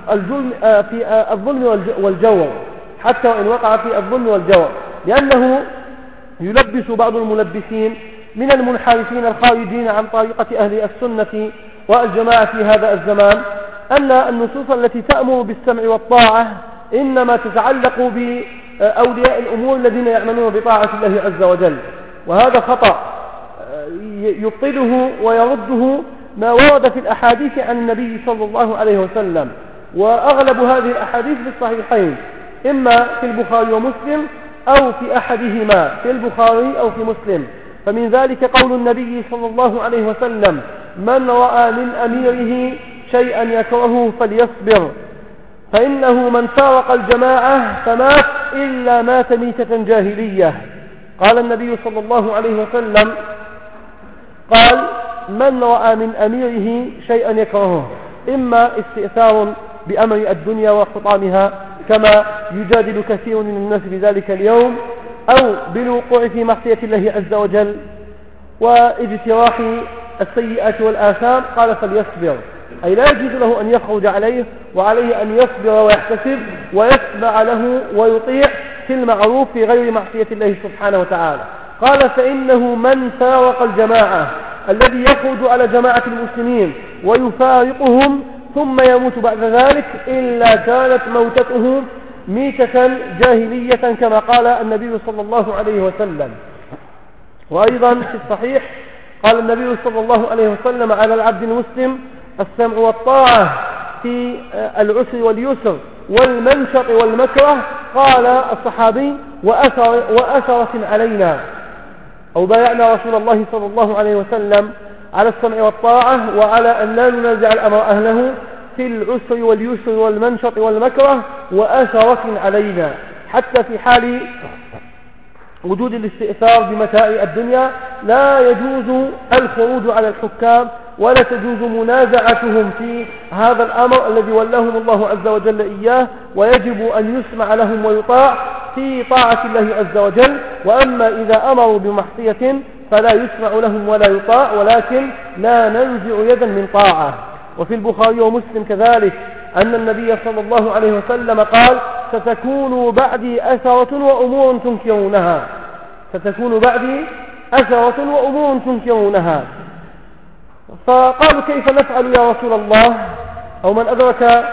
الظلم والجور، حتى وإن وقع في الظلم والجور، لأنه يلبس بعض الملبسين من المنحرفين الخارجين عن طريقة أهل السنة والجماعة في هذا الزمان أن النصوص التي تأمر بالسمع والطاعة إنما تتعلق بأولياء الأمور الذين يعملون بطاعة الله عز وجل، وهذا خطأ يبطله ويرده ما ورد في الأحاديث عن النبي صلى الله عليه وسلم، وأغلب هذه الأحاديث في الصحيحين إما في البخاري ومسلم أو في أحدهما في البخاري أو في مسلم. فمن ذلك قول النبي صلى الله عليه وسلم من رأى من أميره شيئا يكرهه فليصبر فإنه من فارق الجماعة فمات إلا مات ميتة جاهلية. قال النبي صلى الله عليه وسلم قال من رأى من أميره شيئا يكرهه، إما استئثار بأمر الدنيا وخطامها كما يجادل كثير من الناس بذلك اليوم، أو بالوقوع في معصية الله عز وجل واجتراح السيئات والآثام، قال فليصبر، أي لا يجوز له أن يخرج عليه، وعليه أن يصبر ويحتسب ويسمع له ويطيع في المعروف في غير معصية الله سبحانه وتعالى. قال فإنه من فارق الجماعة الذي يخرج على جماعة المسلمين ويفارقهم ثم يموت بعد ذلك إلا كانت موتته ميتة جاهلية كما قال النبي صلى الله عليه وسلم. وأيضا في الصحيح قال النبي صلى الله عليه وسلم على العبد المسلم السمع والطاعة في العسر واليسر والمنشط والمكره، قال الصحابي وأثرة علينا، أو بايعنا رسول الله صلى الله عليه وسلم على السمع والطاعة وعلى أن لا ننازع الأمر أهله في العسر واليسر والمنشط والمكره وأثرة علينا، حتى في حال وجود الاستئثار بمتاع الدنيا لا يجوز الخروج على الحكام ولا تجوز منازعتهم في هذا الأمر الذي ولاهم الله عز وجل إياه، ويجب أن يسمع لهم ويطاع في طاعة الله عز وجل. وأما إذا أمروا بمعصية فلا يسمع لهم ولا يطاع، ولكن لا ننزع يدا من طاعة. وفي البخاري ومسلم كذلك أن النبي صلى الله عليه وسلم قال: ستكون بعدي أثرة وأمور تنكرونها، ستكون بعدي أثرة وأمور تنكرونها. فقالوا: كيف نفعل يا رسول الله؟ أو من أدرك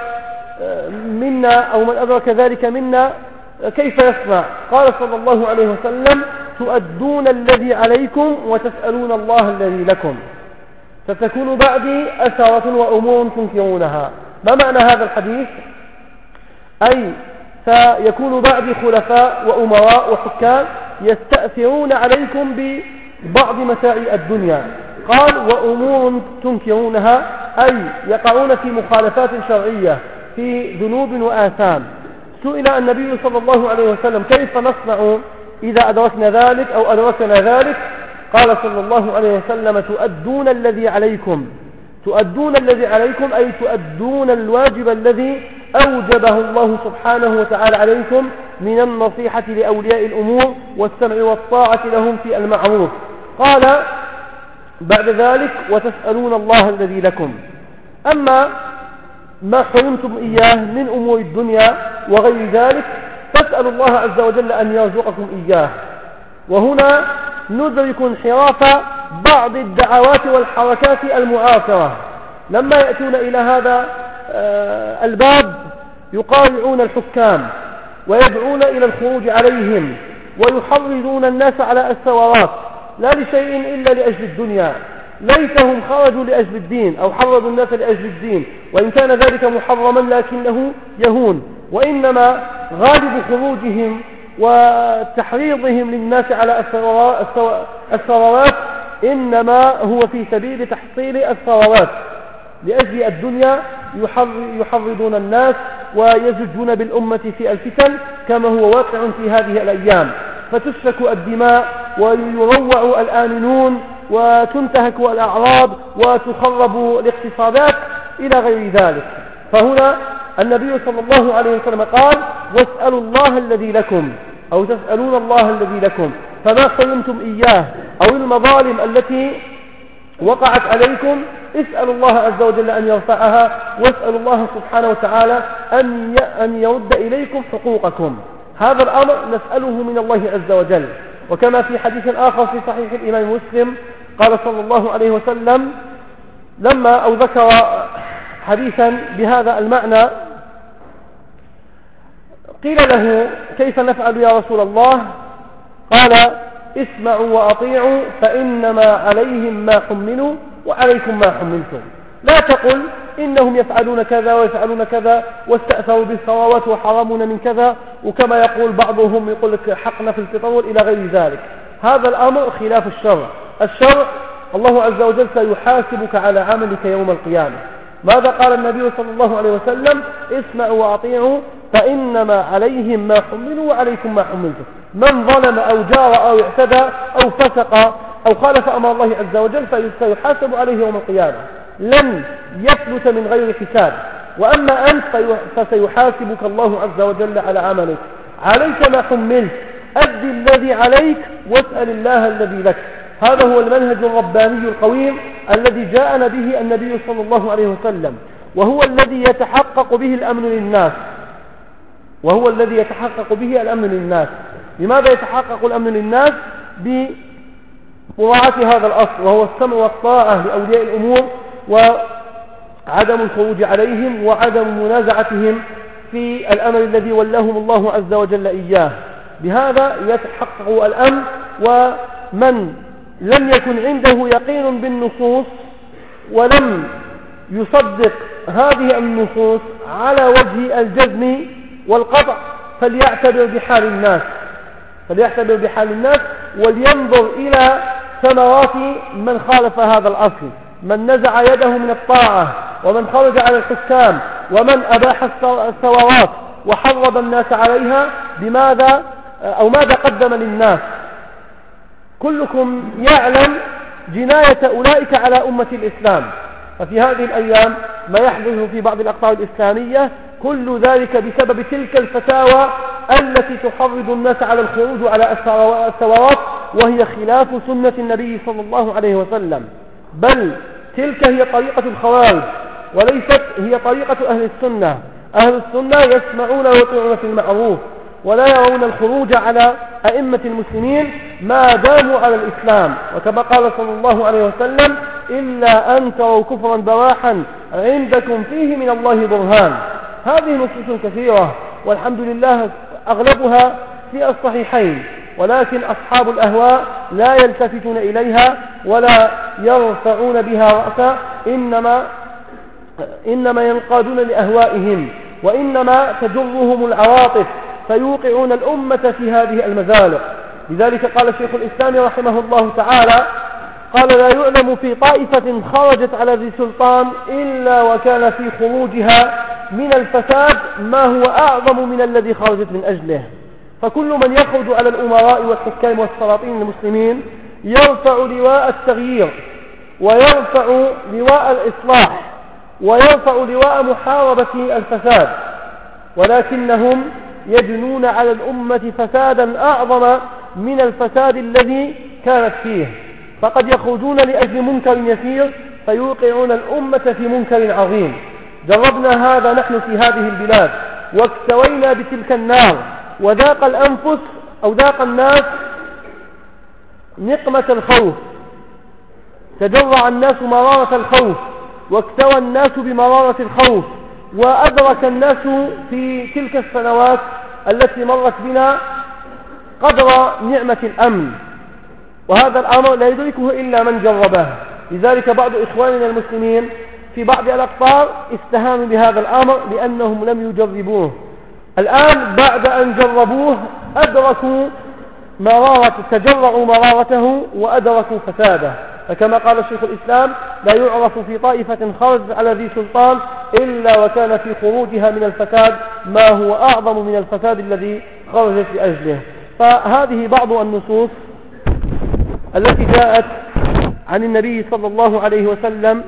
منا أو من أدرك ذلك منا كيف يسمع؟ قال صلى الله عليه وسلم: تؤدون الذي عليكم وتسألون الله الذي لكم. ستكون بعدي أثرة وأمور تنكرونها. ما معنى هذا الحديث؟ أي سيكون بعدي خلفاء وأمراء وحكام يستأثرون عليكم ببعض متاع الدنيا. قال: وأمور تنكرونها، أي يقعون في مخالفات شرعية، في ذنوب وآثام. سئل النبي صلى الله عليه وسلم: كيف نصنع إذا أدركنا ذلك أو أدركنا ذلك؟ قال صلى الله عليه وسلم: تؤدون الذي عليكم. تؤدون الذي عليكم أي تؤدون الواجب الذي أوجبه الله سبحانه وتعالى عليكم من النصيحة لأولياء الأمور والسمع والطاعة لهم في المعروف. قال بعد ذلك: وتسألون الله الذي لكم. أما ما حرمتم إياه من أمور الدنيا وغير ذلك فاسألوا الله عز وجل أن يرزقكم إياه. وهنا ندرك انحراف بعض الدعوات والحركات المعاصرة، لما يأتون إلى هذا الباب يقارعون الحكام ويدعون إلى الخروج عليهم ويحرضون الناس على الثورات، لا لشيء إلا لأجل الدنيا. ليتهم خرجوا لأجل الدين أو حرضوا الناس لأجل الدين، وإن كان ذلك محرما لكنه يهون. وإنما غالب خروجهم وتحريضهم للناس على الثورات إنما هو في سبيل تحصيل الثورات لأجل الدنيا. يحرضون الناس ويزجون بالأمة في الفتن كما هو واقع في هذه الأيام، فتسفك الدماء ويروع الآمنون وتنتهك الأعراض وتخرب الاقتصادات إلى غير ذلك. فهنا النبي صلى الله عليه وسلم قال: واسألوا الله الذي لكم، أو تسألون الله الذي لكم. فما حرمتم إياه أو المظالم التي وقعت عليكم اسألوا الله عز وجل أن يرفعها، واسألوا الله سبحانه وتعالى أن يرد إليكم حقوقكم. هذا الأمر نسأله من الله عز وجل. وكما في حديث آخر في صحيح الإمام مسلم قال صلى الله عليه وسلم لما أو ذكر حديثا بهذا المعنى، قيل له: كيف نفعل يا رسول الله؟ قال: اسمعوا وأطيعوا فإنما عليهم ما حملوا وعليكم ما حملتم. لا تقل إنهم يفعلون كذا ويفعلون كذا واستأثروا بالثروات وحرمون من كذا، وكما يقول بعضهم يقول لك حقنا في التطور إلى غير ذلك. هذا الأمر خلاف الشرع. الشرع الله عز وجل سيحاسبك على عملك يوم القيامة. ماذا قال النبي صلى الله عليه وسلم؟ اسمعوا وأطيعوا فإنما عليهم ما حملوا وعليكم ما حملتم. من ظلم أو جار أو اعتدى أو فسق أو خالف أمر الله عز وجل فسيحاسب عليه يوم القيامة، لن يفلت من غير حساب. وأما أنت فسيحاسبك الله عز وجل على عملك. عليك ما حملت، أدي الذي عليك واسأل الله الذي لك. هذا هو المنهج الرباني القويم الذي جاءنا به النبي صلى الله عليه وسلم، وهو الذي يتحقق به الأمن للناس. وهو الذي يتحقق به الأمن للناس. لماذا يتحقق الأمن للناس؟ بمراعاة هذا الأصل، وهو السمع والطاعة لأولياء الأمور وعدم الخروج عليهم وعدم منازعتهم في الأمر الذي ولاهم الله عز وجل إياه. بهذا يتحقق الأمن. ومن لم يكن عنده يقين بالنصوص ولم يصدق هذه النصوص على وجه الجزم والقطع فليعتبر بحال الناس ولينظر إلى ثمرات من خالف هذا الأصل، من نزع يده من الطاعة ومن خرج على الحكام ومن أباح الثورات وحرض الناس عليها. بماذا أو ماذا قدم للناس؟ كلكم يعلم جناية أولئك على أمة الإسلام. ففي هذه الأيام ما يحدث في بعض الأقطار الإسلامية كل ذلك بسبب تلك الفتاوى التي تحرض الناس على الخروج على الثورات وهي خلاف سنة النبي صلى الله عليه وسلم، بل تلك هي طريقة الخوارج وليست هي طريقة أهل السنة. أهل السنة يسمعون ويطيعون في المعروف ولا يرون الخروج على أئمة المسلمين ما داموا على الإسلام، وكما قال صلى الله عليه وسلم: إلا أن تروا كفرا بواحا عندكم فيه من الله برهان. هذه نصوص كثيرة والحمد لله أغلبها في الصحيحين، ولكن أصحاب الأهواء لا يلتفتون إليها ولا يرفعون بها رأسا، إنما ينقادون لأهوائهم، وإنما تجرهم العواطف فيوقعون الأمة في هذه المزالق. لذلك قال شيخ الإسلام رحمه الله تعالى: قال: لا يعلم في طائفة خرجت على ذي سلطان إلا وكان في خروجها من الفساد ما هو أعظم من الذي خرجت من أجله. فكل من يخرج على الأمراء والحكام والسلاطين المسلمين يرفع لواء التغيير ويرفع لواء الإصلاح ويرفع لواء محاربة الفساد، ولكنهم يجنون على الأمة فسادا أعظم من الفساد الذي كانت فيه، فقد يخرجون لأجل منكر يسير فيوقعون الأمة في منكر عظيم. جربنا هذا نحن في هذه البلاد واكتوينا بتلك النار، وذاق الأنفس أو ذاق الناس نقمة الخوف، تجرع الناس مرارة الخوف واكتوى الناس بمرارة الخوف، وأدرك الناس في تلك السنوات التي مرت بنا قدر نعمة الأمن، وهذا الأمر لا يدركه إلا من جربه. لذلك بعض إخواننا المسلمين في بعض الأقطار استهانوا بهذا الأمر لأنهم لم يجربوه. الآن بعد أن جربوه أدركوا تجرعوا مرارته وأدركوا فساده. فكما قال شيخ الإسلام: لا يعرف في طائفة خرجت على ذي سلطان إلا وكان في خروجها من الفساد ما هو أعظم من الفساد الذي خرجت لأجله. فهذه بعض النصوص التي جاءت عن النبي صلى الله عليه وسلم.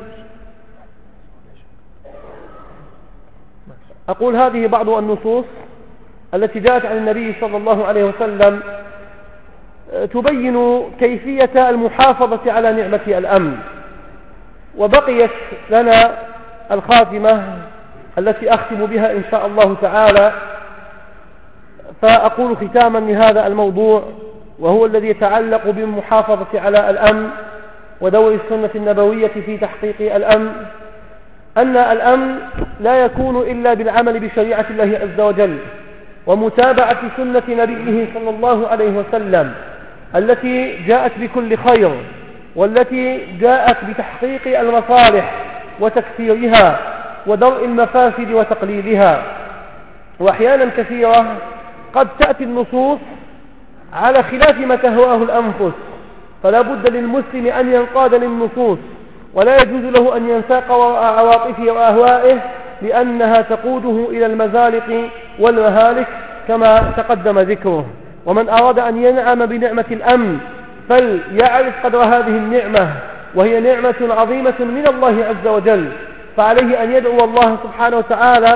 أقول هذه بعض النصوص التي جاءت عن النبي صلى الله عليه وسلم تبين كيفية المحافظة على نعمة الأمن. وبقيت لنا الخاتمة التي أختم بها إن شاء الله تعالى، فأقول ختاما لهذا الموضوع، وهو الذي يتعلق بالمحافظة على الأمن ودور السنة النبوية في تحقيق الأمن، أن الأمن لا يكون إلا بالعمل بشريعة الله عز وجل ومتابعة سنة نبيه صلى الله عليه وسلم التي جاءت بكل خير، والتي جاءت بتحقيق المصالح وتكثيرها ودرء المفاسد وتقليلها. وأحيانا كثيرة قد تأتي النصوص على خلاف ما تهواه الأنفس، فلا بد للمسلم أن ينقاد للنصوص، ولا يجوز له أن ينساق وراء عواطفه وأهوائه، لأنها تقوده إلى المزالق والمهالك كما تقدم ذكره. ومن أراد أن ينعم بنعمة الأمن فليعرف قدر هذه النعمة، وهي نعمة عظيمة من الله عز وجل، فعليه أن يدعو الله سبحانه وتعالى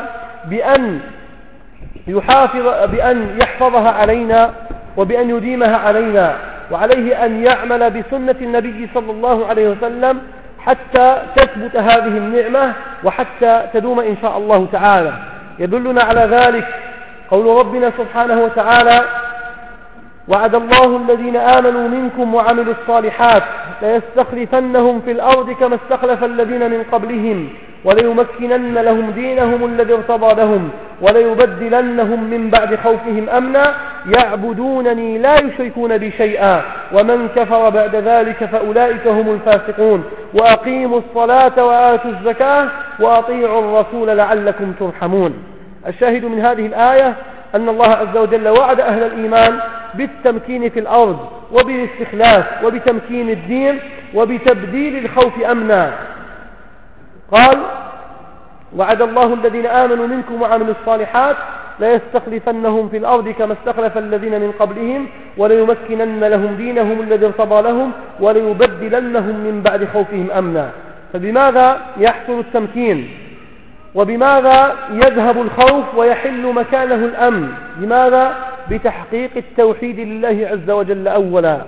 بأن يحفظها علينا وبأن يديمها علينا، وعليه أن يعمل بسنة النبي صلى الله عليه وسلم حتى تثبت هذه النعمة وحتى تدوم إن شاء الله تعالى. يدلنا على ذلك قول ربنا سبحانه وتعالى: وعد الله الذين آمنوا منكم وعملوا الصالحات ليستخلفنهم في الأرض كما استخلف الذين من قبلهم وليمكنن لهم دينهم الذي ارتضى لهم وليبدلنهم من بعد خوفهم أمنا يعبدونني لا يشركون بي شيئا ومن كفر بعد ذلك فأولئك هم الفاسقون وأقيموا الصلاة وآتوا الزكاة وأطيعوا الرسول لعلكم ترحمون. الشاهد من هذه الآية أن الله عز وجل وعد أهل الإيمان بالتمكين في الأرض وبالاستخلاف وبتمكين الدين وبتبديل الخوف أمنا. قال: وعد الله الذين آمنوا منكم وعملوا الصالحات ليستخلفنهم في الأرض كما استخلف الذين من قبلهم وليمكنن لهم دينهم الذي ارتضى لهم وليبدلنهم من بعد خوفهم أمنا. فبماذا يحصل التمكين؟ وبماذا يذهب الخوف ويحل مكانه الأمن؟ لماذا؟ بتحقيق التوحيد لله عز وجل أولا،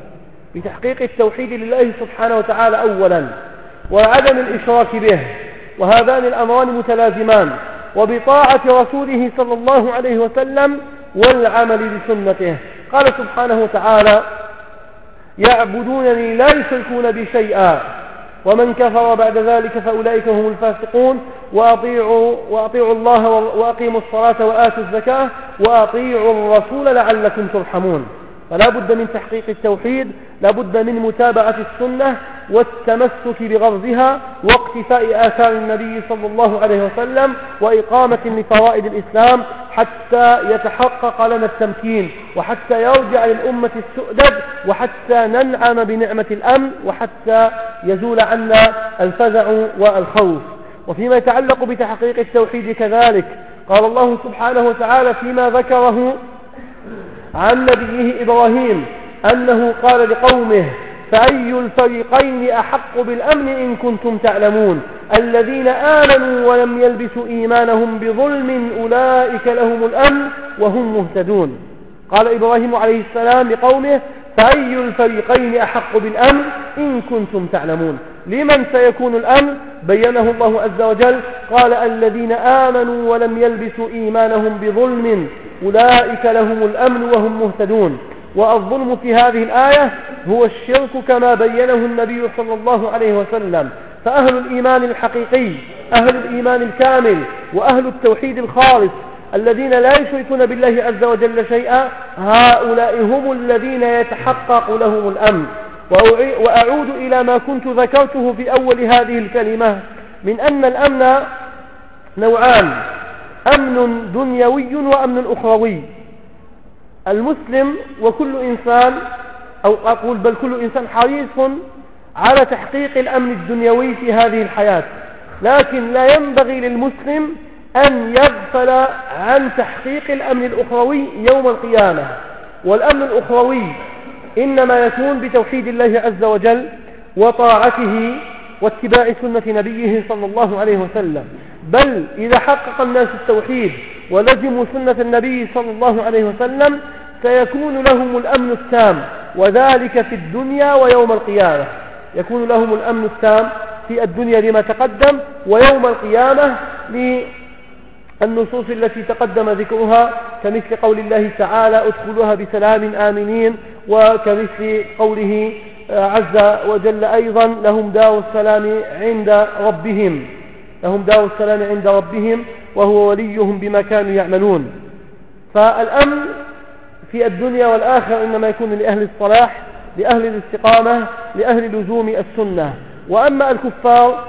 بتحقيق التوحيد لله سبحانه وتعالى أولا، وعدم الإشراك به، وهذان الأمران متلازمان، وبطاعة رسوله صلى الله عليه وسلم والعمل بسنته. قال سبحانه وتعالى: يعبدونني لا يشركون بي شيئا ومن كفر بعد ذلك فأولئك هم الفاسقون وأطيعوا الله وأقيموا الصلاة وآتوا الزكاة وأطيعوا الرسول لعلكم ترحمون. فلا بد من تحقيق التوحيد، لا بد من متابعة السنة والتمسك بغرزها واقتفاء آثار النبي صلى الله عليه وسلم وإقامة لفرائض الإسلام حتى يتحقق لنا التمكين، وحتى يرجع للأمة السؤدد، وحتى ننعم بنعمة الأمن، وحتى يزول عنا الفزع والخوف. وفيما يتعلق بتحقيق التوحيد كذلك قال الله سبحانه وتعالى فيما ذكره عن نبيه إبراهيم أنه قال لقومه: فأي الفريقين أحق بالأمن إن كنتم تعلمون الذين آمنوا ولم يلبسوا إيمانهم بظلم أولئك لهم الأمن وهم مهتدون. قال إبراهيم عليه السلام لقومه: فأي الفريقين أحق بالأمن إن كنتم تعلمون. لمن سيكون الأمن؟ بينه الله عز وجل، قال: الذين آمنوا ولم يلبسوا إيمانهم بظلم أولئك لهم الأمن وهم مهتدون. والظلم في هذه الآية هو الشرك كما بينه النبي صلى الله عليه وسلم. فأهل الإيمان الحقيقي، أهل الإيمان الكامل، وأهل التوحيد الخالص الذين لا يشركون بالله عز وجل شيئا، هؤلاء هم الذين يتحقق لهم الأمن. وأعود إلى ما كنت ذكرته في أول هذه الكلمة من أن الأمن نوعان: أمن دنيوي وأمن أخروي. المسلم وكل إنسان، أو أقول بل كل إنسان، حريص على تحقيق الأمن الدنيوي في هذه الحياة، لكن لا ينبغي للمسلم أن يغفل عن تحقيق الأمن الأخروي يوم القيامة. والأمن الأخروي إنما يكون بتوحيد الله عز وجل وطاعته واتباع سنة نبيه صلى الله عليه وسلم. بل إذا حقق الناس التوحيد ولزموا سنة النبي صلى الله عليه وسلم سيكون لهم الأمن التام، وذلك في الدنيا ويوم القيامة. يكون لهم الأمن التام في الدنيا لما تقدم، ويوم القيامة للنصوص التي تقدم ذكرها، كمثل قول الله تعالى: ادخلوها بسلام آمنين، وكمثل قوله عز وجل أيضا: لهم دار السلام عند ربهم، لهم دار السلام عند ربهم وهو وليهم بما كانوا يعملون. فالأمن في الدنيا والآخرة إنما يكون لأهل الصلاح، لأهل الاستقامة، لأهل لزوم السنة. وأما الكفار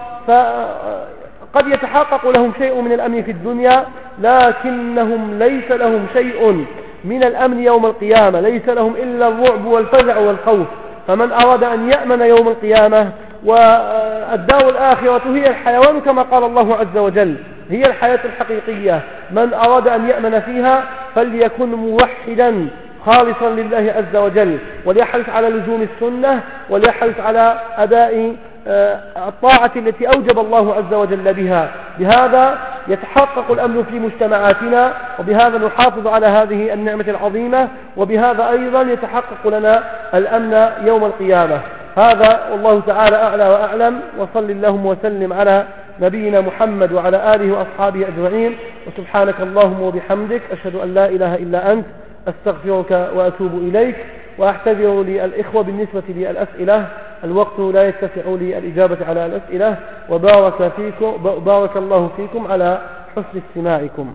فقد يتحقق لهم شيء من الأمن في الدنيا، لكنهم ليس لهم شيء من الأمن يوم القيامة، ليس لهم إلا الرعب والفزع والخوف. فمن أراد أن يأمن يوم القيامة، والدار الآخرة هي الحيوان كما قال الله عز وجل، هي الحياة الحقيقية، من أراد أن يأمن فيها فليكن موحدا خالصا لله عز وجل، وليحرص على لزوم السنة، وليحرص على أداء الطاعة التي أوجب الله عز وجل بها. بهذا يتحقق الأمن في مجتمعاتنا، وبهذا نحافظ على هذه النعمة العظيمة، وبهذا أيضا يتحقق لنا الأمن يوم القيامة. هذا والله تعالى أعلى وأعلم، وصل اللهم وسلم على نبينا محمد وعلى آله وأصحابه أجمعين. وسبحانك اللهم وبحمدك، أشهد أن لا إله إلا أنت، أستغفرك وأتوب إليك. وأعتذر للإخوة بالنسبة للأسئلة، الوقت لا يتسع لي الإجابة على الأسئلة، وبارك الله فيكم على حسن استماعكم.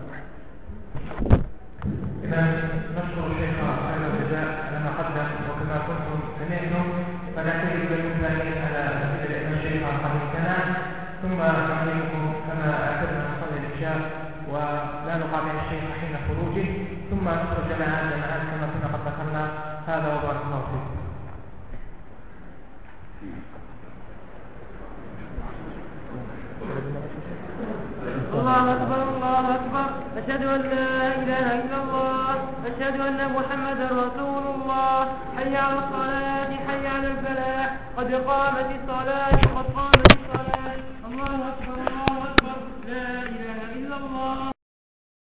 إذا نشكر الشيخ على الجزاء لما قدم، وكما كنتم سمعتم فنعتذر بالمسلمين على أسئلة الشيخ قبل الكلام، ثم نعلمكم كما اعتدنا نصلي العشاء ولا نقاطع الشيخ حين خروجه، ثم نخرج جماعات كما كنا قد ذكرنا. هذا وبارك الله فيكم. الله أكبر الله أكبر، أشهد أن لا إله إلا الله، أشهد أن محمدا رسول الله. حي على الصلاة، حي على الفلاح، قد قامت الصلاة، قد قامت الصلاة. الله أكبر الله أكبر، لا إله إلا الله.